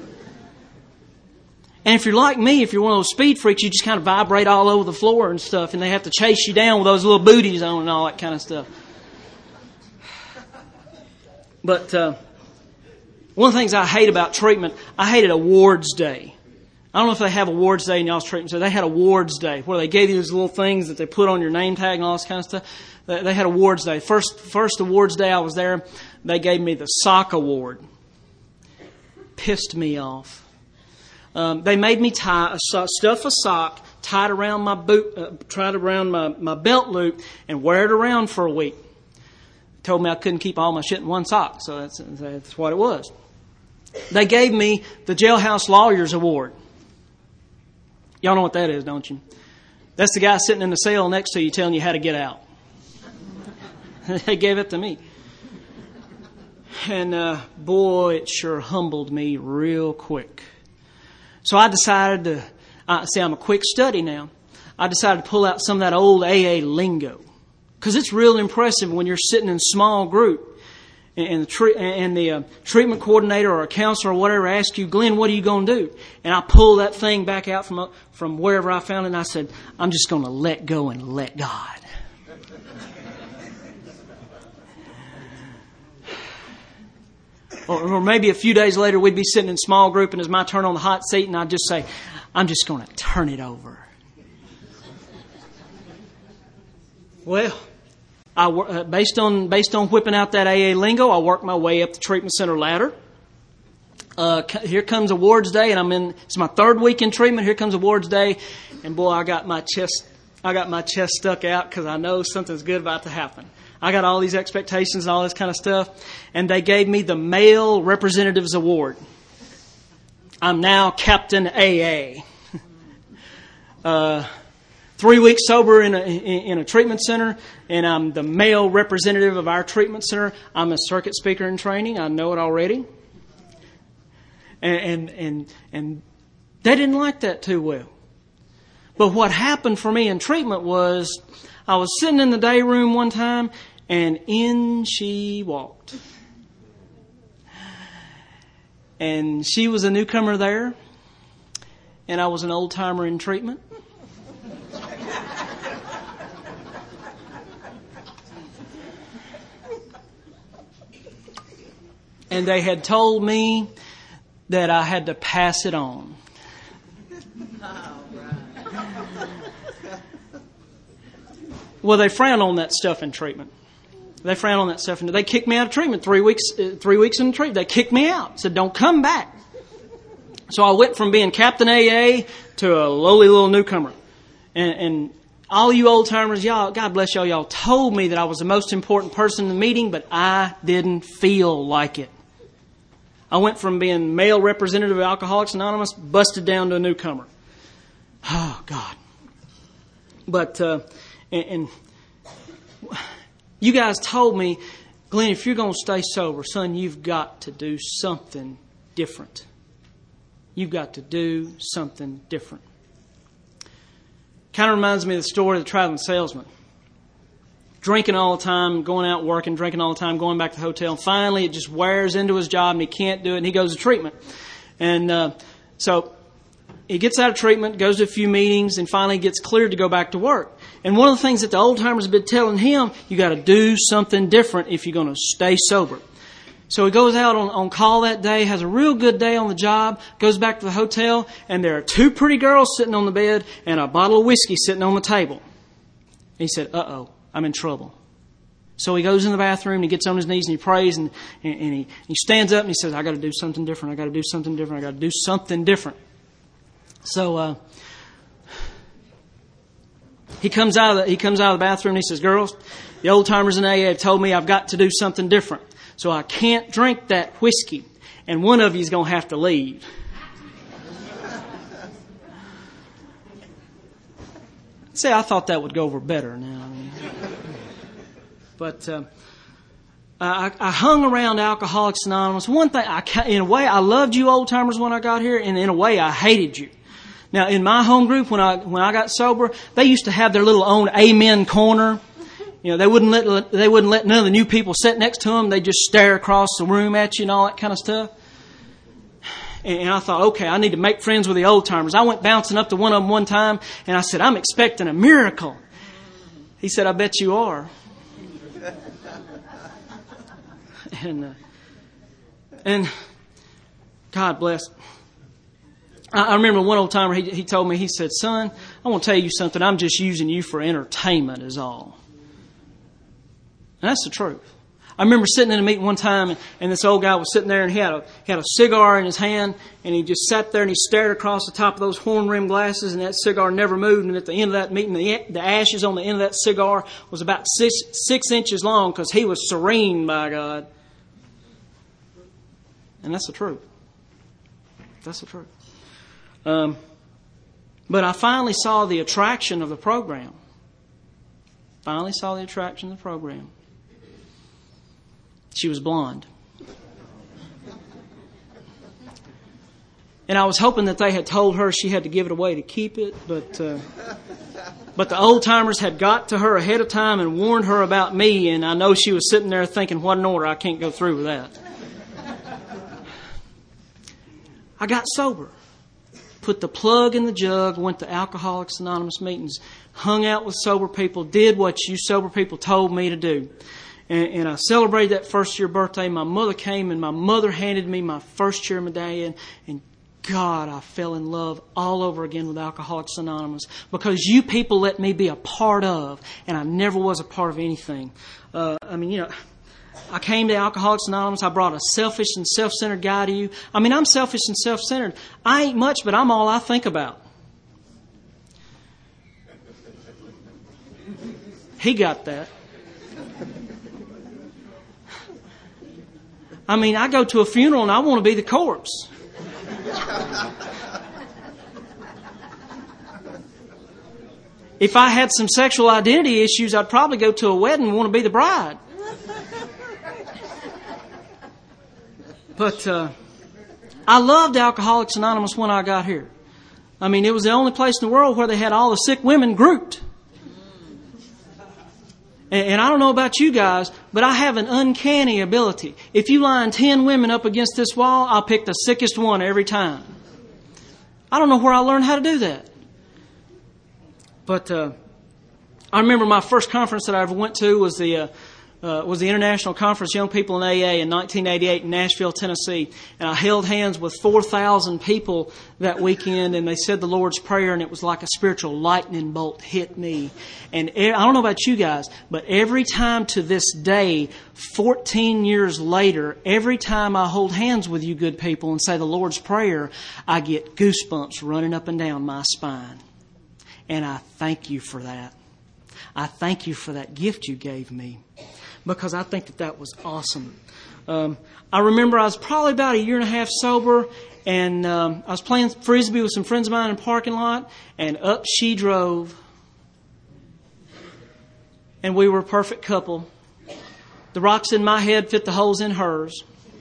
And if you're like me, if you're one of those speed freaks, you just kind of vibrate all over the floor and stuff, and they have to chase you down with those little booties on and all that kind of stuff. But uh, one of the things I hate about treatment, I hated awards day. I don't know if they have awards day in y'all's treatment, so they had awards day where they gave you these little things that they put on your name tag and all this kind of stuff. They had awards day. First, first awards day I was there, they gave me the sock award. Pissed me off. Um, they made me tie a so- stuff a sock, tie it around my boot, uh, tied it around my, my belt loop, and wear it around for a week. Told me I couldn't keep all my shit in one sock, so that's that's what it was. They gave me the Jailhouse Lawyers Award. Y'all know what that is, don't you? That's the guy sitting in the cell next to you telling you how to get out. They gave it to me. And uh, boy, it sure humbled me real quick. So I decided to, uh, see, I'm a quick study now. I decided to pull out some of that old A A lingo. Because it's real impressive when you're sitting in a small group and the, tre- and the uh, treatment coordinator or a counselor or whatever asks you, Glenn, what are you going to do? And I pulled that thing back out from, uh, from wherever I found it and I said, I'm just going to let go and let God. Or, or maybe a few days later we'd be sitting in a small group and it's my turn on the hot seat and I'd just say, I'm just going to turn it over. Well, I, uh, based on based on whipping out that A A lingo, I worked my way up the treatment center ladder. Uh, here comes awards day, and I'm in. It's my third week in treatment. Here comes awards day, and boy, I got my chest. I got my chest stuck out because I know something's good about to happen. I got all these expectations and all this kind of stuff, and they gave me the Male Representatives Award. I'm now Captain A A. uh, Three weeks sober in a, in a treatment center, and I'm the male representative of our treatment center. I'm a circuit speaker in training. I know it already. And, and, and, and they didn't like that too well. But what happened for me in treatment was I was sitting in the day room one time, and in she walked. And she was a newcomer there, and I was an old timer in treatment. And they had told me that I had to pass it on. Well, they frown on that stuff in treatment. They frown on that stuff, and they kicked me out of treatment three weeks. Uh, three weeks in treatment, they kicked me out. Said, "Don't come back." So I went from being Captain A A to a lowly little newcomer, and, and all you old timers, y'all, God bless y'all, y'all told me that I was the most important person in the meeting, but I didn't feel like it. I went from being male representative of Alcoholics Anonymous, busted down to a newcomer. Oh, God. But, uh, and, and you guys told me, Glenn, if you're going to stay sober, son, you've got to do something different. You've got to do something different. Kind of reminds me of the story of the traveling salesman. Drinking all the time, going out working, drinking all the time, going back to the hotel. And finally, it just wears into his job and he can't do it and he goes to treatment. And uh, so he gets out of treatment, goes to a few meetings, and finally gets cleared to go back to work. And one of the things that the old timers have been telling him, you got to do something different if you're going to stay sober. So he goes out on, on call that day, has a real good day on the job, goes back to the hotel, and there are two pretty girls sitting on the bed and a bottle of whiskey sitting on the table. He said, uh-oh, I'm in trouble. So he goes in the bathroom and he gets on his knees and he prays and, and, and he, he stands up and he says, I got to do something different. I got to do something different. I got to do something different. So uh, he comes out of the, he comes out of the bathroom and he says, girls, the old timers in A A have told me I've got to do something different. So I can't drink that whiskey. And one of you is going to have to leave. See, I thought that would go over better now. I mean, but uh, I, I hung around Alcoholics Anonymous. One thing, I, in a way, I loved you old timers when I got here, and in a way, I hated you. Now, in my home group, when I when I got sober, they used to have their little own amen corner. You know, they wouldn't let they wouldn't let none of the new people sit next to them. They just stare across the room at you and all that kind of stuff. And I thought, okay, I need to make friends with the old timers. I went bouncing up to one of them one time, and I said, I'm expecting a miracle. He said, I bet you are. And uh, and God bless. I, I remember one old timer. He, he told me. He said, "Son, I want to tell you something. I'm just using you for entertainment, is all." And that's the truth. I remember sitting in a meeting one time, and, and this old guy was sitting there, and he had a he had a cigar in his hand, and he just sat there and he stared across the top of those horn-rimmed glasses, and that cigar never moved. And at the end of that meeting, the, the ashes on the end of that cigar was about six six inches long because he was serene, by God. And that's the truth. That's the truth. Um, But I finally saw the attraction of the program. Finally saw the attraction of the program. She was blonde. And I was hoping that they had told her she had to give it away to keep it, but uh, but the old timers had got to her ahead of time and warned her about me, and I know she was sitting there thinking, what an order, I can't go through with that. I got sober. Put the plug in the jug, went to Alcoholics Anonymous meetings, hung out with sober people, did what you sober people told me to do. And, and I celebrated that first year birthday. My mother came and my mother handed me my first year medallion, and God, I fell in love all over again with Alcoholics Anonymous because you people let me be a part of, and I never was a part of anything. Uh, I mean, you know, I came to Alcoholics Anonymous. I brought a selfish and self-centered guy to you. I mean, I'm selfish and self-centered. I ain't much, but I'm all I think about. He got that. I mean, I go to a funeral and I want to be the corpse. If I had some sexual identity issues, I'd probably go to a wedding and want to be the bride. But uh, I loved Alcoholics Anonymous when I got here. I mean, it was the only place in the world where they had all the sick women grouped. And, and I don't know about you guys, but I have an uncanny ability. If you line ten women up against this wall, I'll pick the sickest one every time. I don't know where I learned how to do that. But uh, I remember my first conference that I ever went to was the uh, uh, was the International Conference Young People in A A in nineteen eighty-eight in Nashville, Tennessee. And I held hands with four thousand people that weekend, and they said the Lord's Prayer, and it was like a spiritual lightning bolt hit me. And I don't know about you guys, but every time to this day, fourteen years later, every time I hold hands with you good people and say the Lord's Prayer, I get goosebumps running up and down my spine. And I thank you for that. I thank you for that gift you gave me, because I think that that was awesome. Um, I remember I was probably about a year and a half sober, and um, I was playing Frisbee with some friends of mine in a parking lot, and up she drove. And we were a perfect couple. The rocks in my head fit the holes in hers.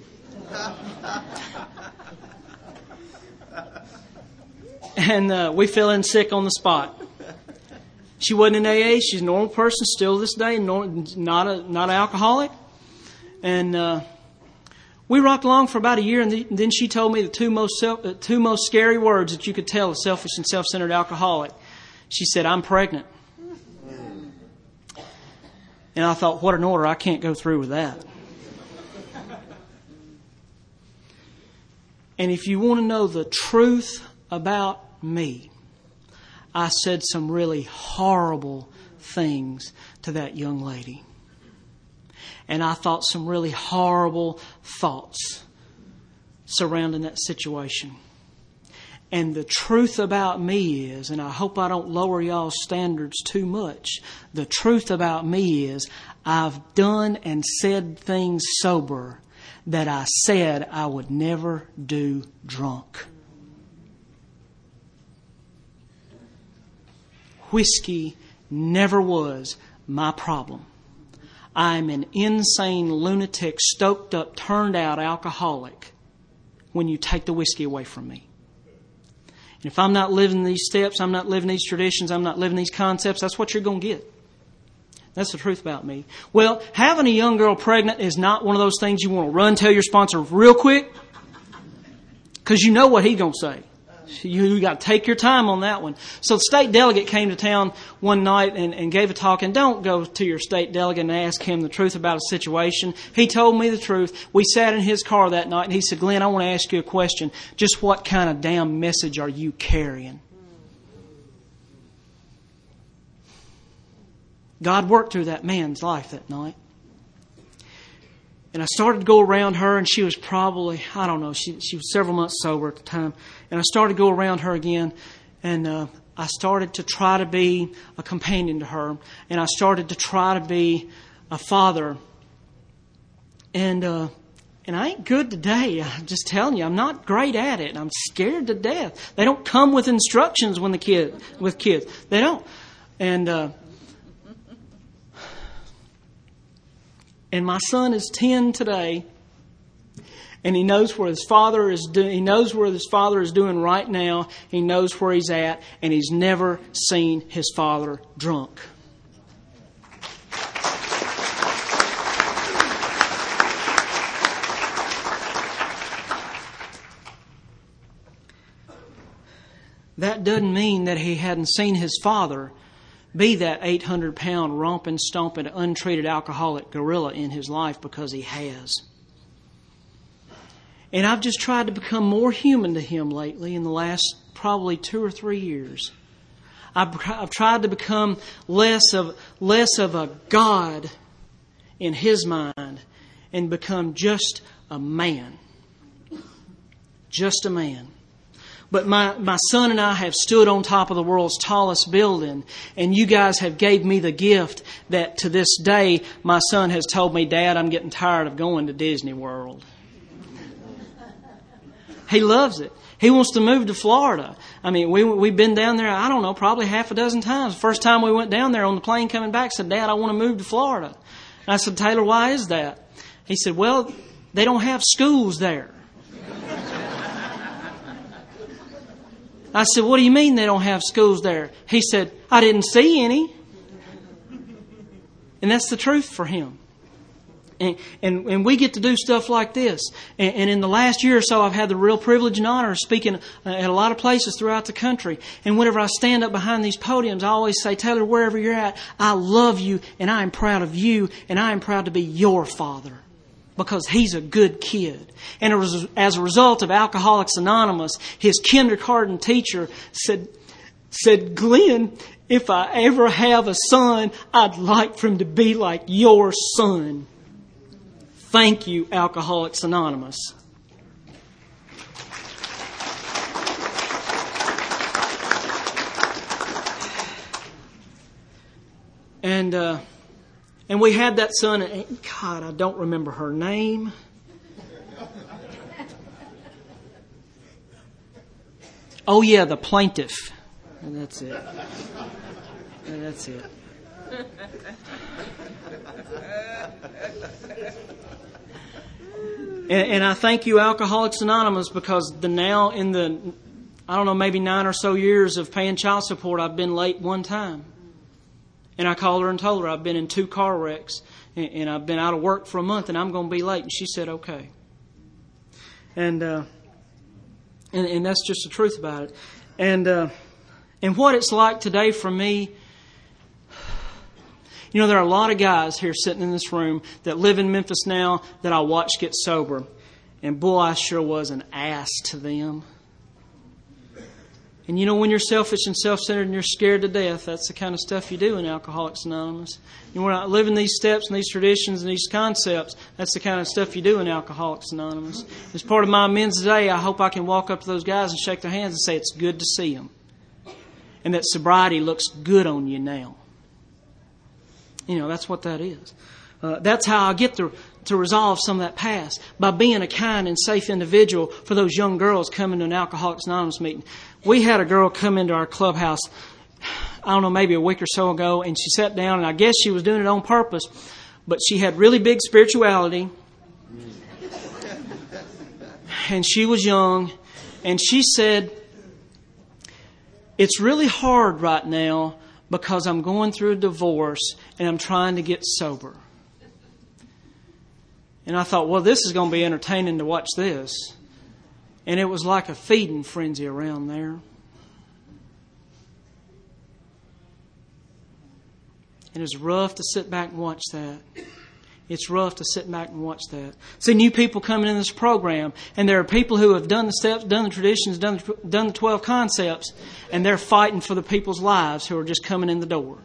And uh, we fell in sick on the spot. She wasn't in A A. She's a normal person still this day, not a not an alcoholic. And uh, we rocked along for about a year, and, the, and then she told me the two most self, uh, two most scary words that you could tell a selfish and self-centered alcoholic. She said, "I'm pregnant." And I thought, what an order! I can't go through with that. And if you want to know the truth about me, I said some really horrible things to that young lady. And I thought some really horrible thoughts surrounding that situation. And the truth about me is, and I hope I don't lower y'all's standards too much, the truth about me is I've done and said things sober that I said I would never do drunk. Whiskey never was my problem. I'm an insane, lunatic, stoked up, turned out alcoholic when you take the whiskey away from me. And if I'm not living these steps, I'm not living these traditions, I'm not living these concepts, that's what you're going to get. That's the truth about me. Well, having a young girl pregnant is not one of those things you want to run tell your sponsor real quick, because you know what he's going to say. You, you got to take your time on that one. So the state delegate came to town one night and, and gave a talk. And don't go to your state delegate and ask him the truth about a situation. He told me the truth. We sat in his car that night and he said, "Glenn, I want to ask you a question. Just what kind of damn message are you carrying?" God worked through that man's life that night. And I started to go around her, and she was probably, I don't know, she she was several months sober at the time. And I started to go around her again, and uh, I started to try to be a companion to her. And I started to try to be a father. And uh, And I ain't good today. I'm just telling you, I'm not great at it. I'm scared to death. They don't come with instructions when the kid with kids. They don't. And uh, and my son is ten today, and he knows where his father is doing. He knows where his father is doing right now. He knows where he's at, and he's never seen his father drunk. That doesn't mean that he hadn't seen his father be that eight hundred pound romping, stomping, untreated alcoholic gorilla in his life, because he has. And I've just tried to become more human to him lately in the last probably two or three years. I've, I've tried to become less of, less of a God in his mind and become just a man. Just a man. But my, my son and I have stood on top of the world's tallest building, and you guys have gave me the gift that to this day my son has told me, Dad, I'm getting tired of going to Disney World. He loves it. He wants to move to Florida. I mean, we, we've been down there, I don't know, probably half a dozen times. The first time we went down there on the plane coming back, said, Dad, I want to move to Florida. And I said, Taylor, why is that? He said, well, they don't have schools there. I said, what do you mean they don't have schools there? He said, I didn't see any. And that's the truth for him. And, and, and we get to do stuff like this. And, and in the last year or so, I've had the real privilege and honor of speaking at a lot of places throughout the country. And whenever I stand up behind these podiums, I always say, Taylor, wherever you're at, I love you and I am proud of you and I am proud to be your father. Because he's a good kid. And as a result of Alcoholics Anonymous, his kindergarten teacher said, said, Glenn, if I ever have a son, I'd like for him to be like your son. Thank you, Alcoholics Anonymous. And, uh, And we had that son, and God, I don't remember her name. Oh yeah, the plaintiff. And that's it. And that's it. And, and I thank you, Alcoholics Anonymous, because the now in the, I don't know, maybe nine or so years of paying child support, I've been late one time. And I called her and told her I've been in two car wrecks and, and I've been out of work for a month and I'm going to be late. And she said, okay. And uh, and, and that's just the truth about it. And uh, and what it's like today for me, you know, there are a lot of guys here sitting in this room that live in Memphis now that I watch get sober. And boy, I sure was an ass to them. And you know, when you're selfish and self-centered and you're scared to death, that's the kind of stuff you do in Alcoholics Anonymous. And we're not living these steps and these traditions and these concepts. That's the kind of stuff you do in Alcoholics Anonymous. As part of my amends today, I hope I can walk up to those guys and shake their hands and say, it's good to see them. And that sobriety looks good on you now. You know, that's what that is. Uh, that's how I get to, to resolve some of that past, by being a kind and safe individual for those young girls coming to an Alcoholics Anonymous meeting. We had a girl come into our clubhouse, I don't know, maybe a week or so ago, and she sat down, and I guess she was doing it on purpose, but she had really big spirituality, and she was young, and she said, it's really hard right now because I'm going through a divorce and I'm trying to get sober. And I thought, well, this is going to be entertaining to watch this. And it was like a feeding frenzy around there. And it's rough to sit back and watch that. It's rough to sit back and watch that. See new people coming in this program, and there are people who have done the steps, done the traditions, done the, done the twelve concepts, and they're fighting for the people's lives who are just coming in the door.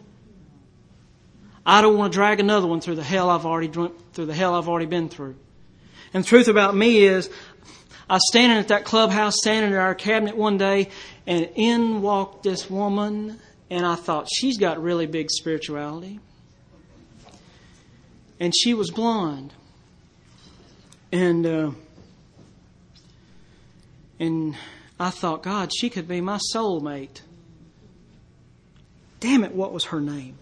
I don't want to drag another one through the hell I've already through the hell I've already been through. And the truth about me is, I was standing at that clubhouse, standing at our cabinet one day, and in walked this woman, and I thought, she's got really big spirituality. And she was blonde. And, uh, and I thought, God, she could be my soulmate. Damn it, what was her name?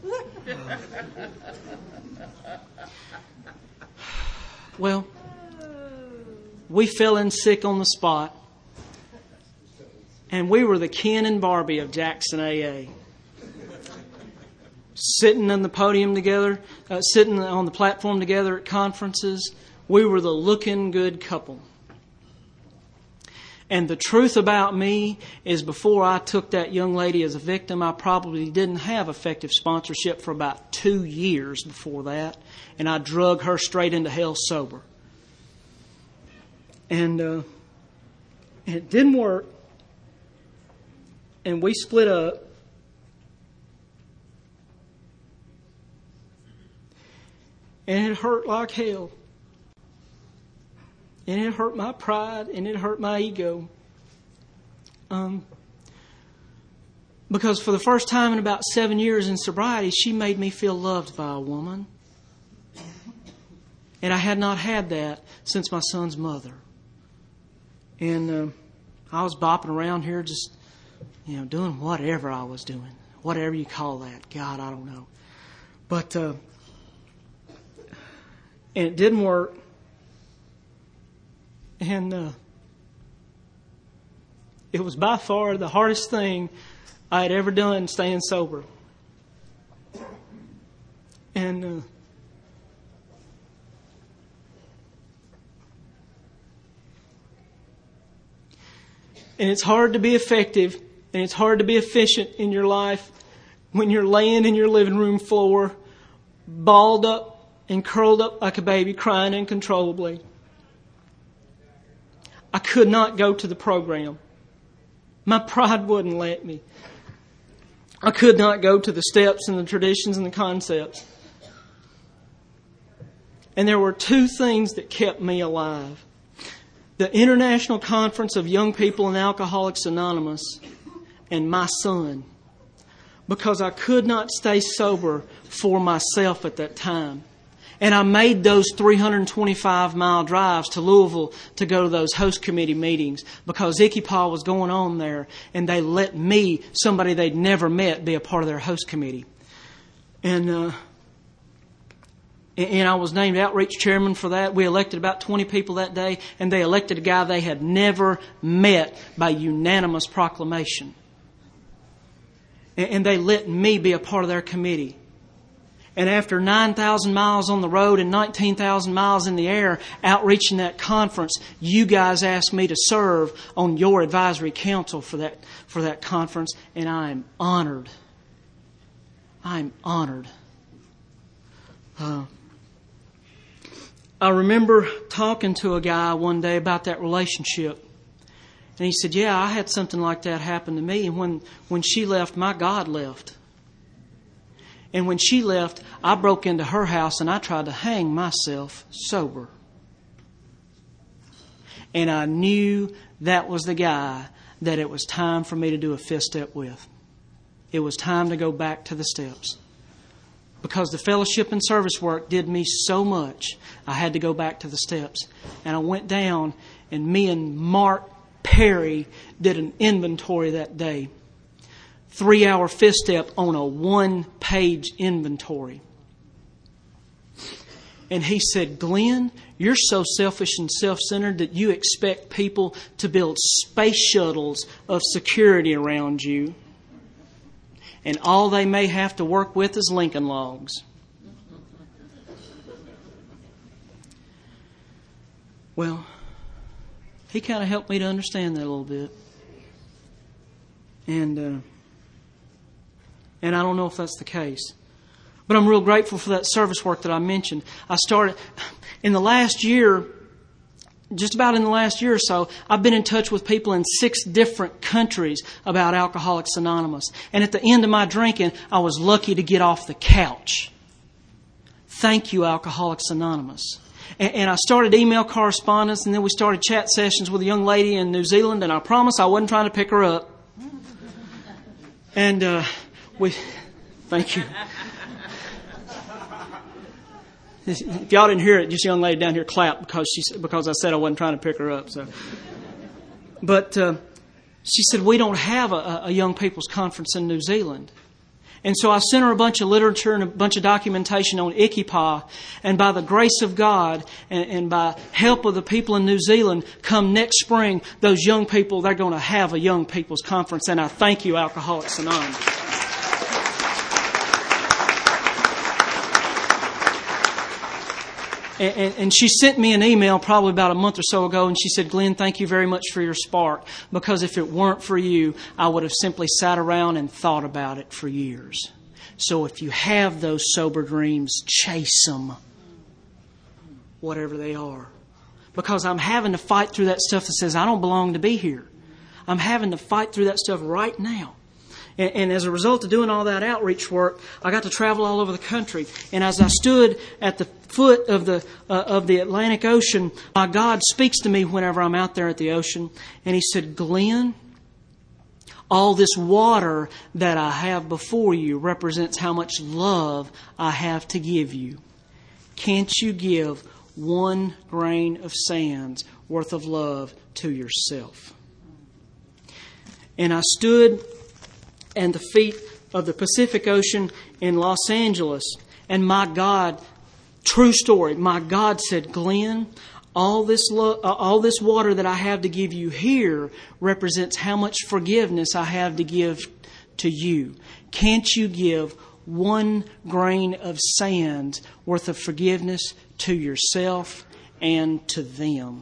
Well, we fell in sick on the spot. And we were the Ken and Barbie of Jackson A A. Sitting on the podium together, uh, sitting on the platform together at conferences, we were the looking good couple. And the truth about me is before I took that young lady as a victim, I probably didn't have effective sponsorship for about two years before that. And I drug her straight into hell sober. And, uh, and it didn't work. And we split up. And it hurt like hell. And it hurt my pride, and it hurt my ego. Um, because for the first time in about seven years in sobriety, she made me feel loved by a woman. And I had not had that since my son's mother. And uh, I was bopping around here just, you know, doing whatever I was doing. Whatever you call that. God, I don't know. But, uh, and it didn't work. And uh, it was by far the hardest thing I had ever done staying sober. And uh, and it's hard to be effective and it's hard to be efficient in your life when you're laying in your living room floor, balled up and curled up like a baby, crying uncontrollably. I could not go to the program. My pride wouldn't let me. I could not go to the steps and the traditions and the concepts. And there were two things that kept me alive. The International Conference of Young People in Alcoholics Anonymous and my son. Because I could not stay sober for myself at that time. And I made those three hundred twenty-five mile drives to Louisville to go to those host committee meetings because Icky Paw was going on there, and they let me, somebody they'd never met, be a part of their host committee. And uh, and I was named outreach chairman for that. We elected about twenty people that day, and they elected a guy they had never met by unanimous proclamation. And, and they let me be a part of their committee. And after nine thousand miles on the road and nineteen thousand miles in the air outreaching that conference, you guys asked me to serve on your advisory council for that for that conference, and I am honored. I'm honored. Uh, I remember talking to a guy one day about that relationship. And he said, yeah, I had something like that happen to me. And when, when she left, my God left. And when she left, I broke into her house and I tried to hang myself sober. And I knew that was the guy that it was time for me to do a fifth step with. It was time to go back to the steps. Because the fellowship and service work did me so much, I had to go back to the steps. And I went down, and me and Mark Perry did an inventory that day. Three-hour fifth step on a one-page inventory. And he said, Glenn, you're so selfish and self-centered that you expect people to build space shuttles of security around you. And all they may have to work with is Lincoln Logs. Well, he kind of helped me to understand that a little bit. And... Uh, And I don't know if that's the case. But I'm real grateful for that service work that I mentioned. I started, in the last year, just about in the last year or so, I've been in touch with people in six different countries about Alcoholics Anonymous. And at the end of my drinking, I was lucky to get off the couch. Thank you, Alcoholics Anonymous. And, and I started email correspondence, and then we started chat sessions with a young lady in New Zealand, and I promise I wasn't trying to pick her up. And, uh, We, thank you. If y'all didn't hear it, just young lady down here clapped because she because I said I wasn't trying to pick her up. So, but uh, she said we don't have a, a young people's conference in New Zealand. And so I sent her a bunch of literature and a bunch of documentation on Ikipa. And by the grace of God and, and by help of the people in New Zealand, come next spring, those young people, they're going to have a young people's conference. And I thank you, Alcoholics Anonymous. And, and, and she sent me an email probably about a month or so ago, and she said, Glenn, thank you very much for your spark, because if it weren't for you, I would have simply sat around and thought about it for years. So if you have those sober dreams, chase them, whatever they are. Because I'm having to fight through that stuff that says I don't belong to be here. I'm having to fight through that stuff right now. And, and as a result of doing all that outreach work, I got to travel all over the country. And as I stood at the foot of the uh, of the Atlantic Ocean, my God speaks to me whenever I'm out there at the ocean. And He said, Glenn, all this water that I have before you represents how much love I have to give you. Can't you give one grain of sand's worth of love to yourself? And I stood at the feet of the Pacific Ocean in Los Angeles, and my God, true story, my God said, Glenn, all this lo- uh, all this water that I have to give you here represents how much forgiveness I have to give to you. Can't you give one grain of sand worth of forgiveness to yourself and to them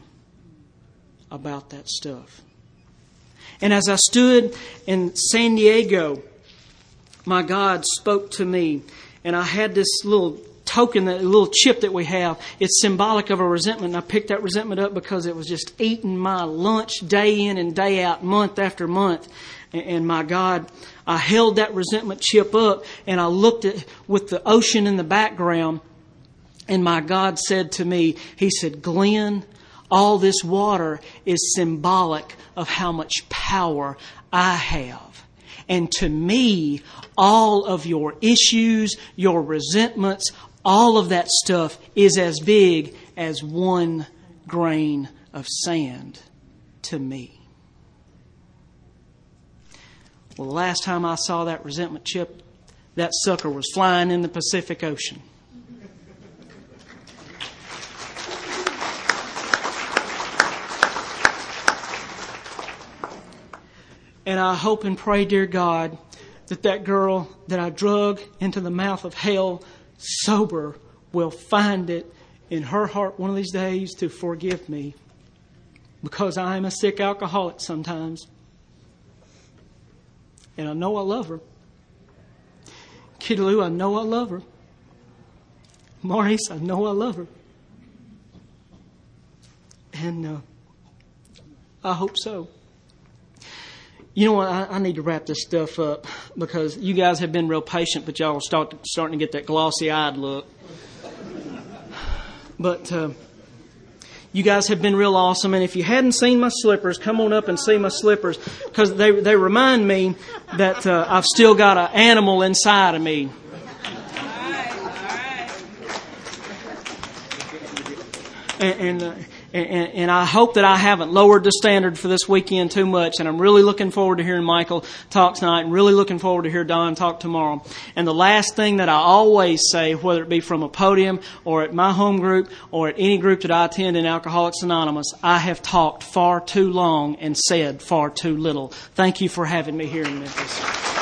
about that stuff? And as I stood in San Diego, my God spoke to me, and I had this little token, that little chip that we have. It's symbolic of a resentment, and I picked that resentment up because it was just eating my lunch day in and day out, month after month. And, and my God, I held that resentment chip up, and I looked at with the ocean in the background, and my God said to me, He said, Glenn, all this water is symbolic of how much power I have. And to me, all of your issues, your resentments, all of that stuff is as big as one grain of sand to me. Well, the last time I saw that resentment chip, that sucker was flying in the Pacific Ocean. And I hope and pray, dear God, that that girl that I drug into the mouth of hell sober will find it in her heart one of these days to forgive me, because I am a sick alcoholic sometimes. And I know I love her. Kitty Lou, I know I love her. Maurice, I know I love her. And uh, I hope so. You know what? I, I need to wrap this stuff up, because you guys have been real patient, but y'all are start, starting to get that glossy-eyed look. But uh, you guys have been real awesome. And if you hadn't seen my slippers, come on up and see my slippers, because they they remind me that uh, I've still got an animal inside of me. All right, all right. And... and uh, And, and I hope that I haven't lowered the standard for this weekend too much. And I'm really looking forward to hearing Michael talk tonight, and really looking forward to hear Don talk tomorrow. And the last thing that I always say, whether it be from a podium or at my home group or at any group that I attend in Alcoholics Anonymous, I have talked far too long and said far too little. Thank you for having me here in Memphis.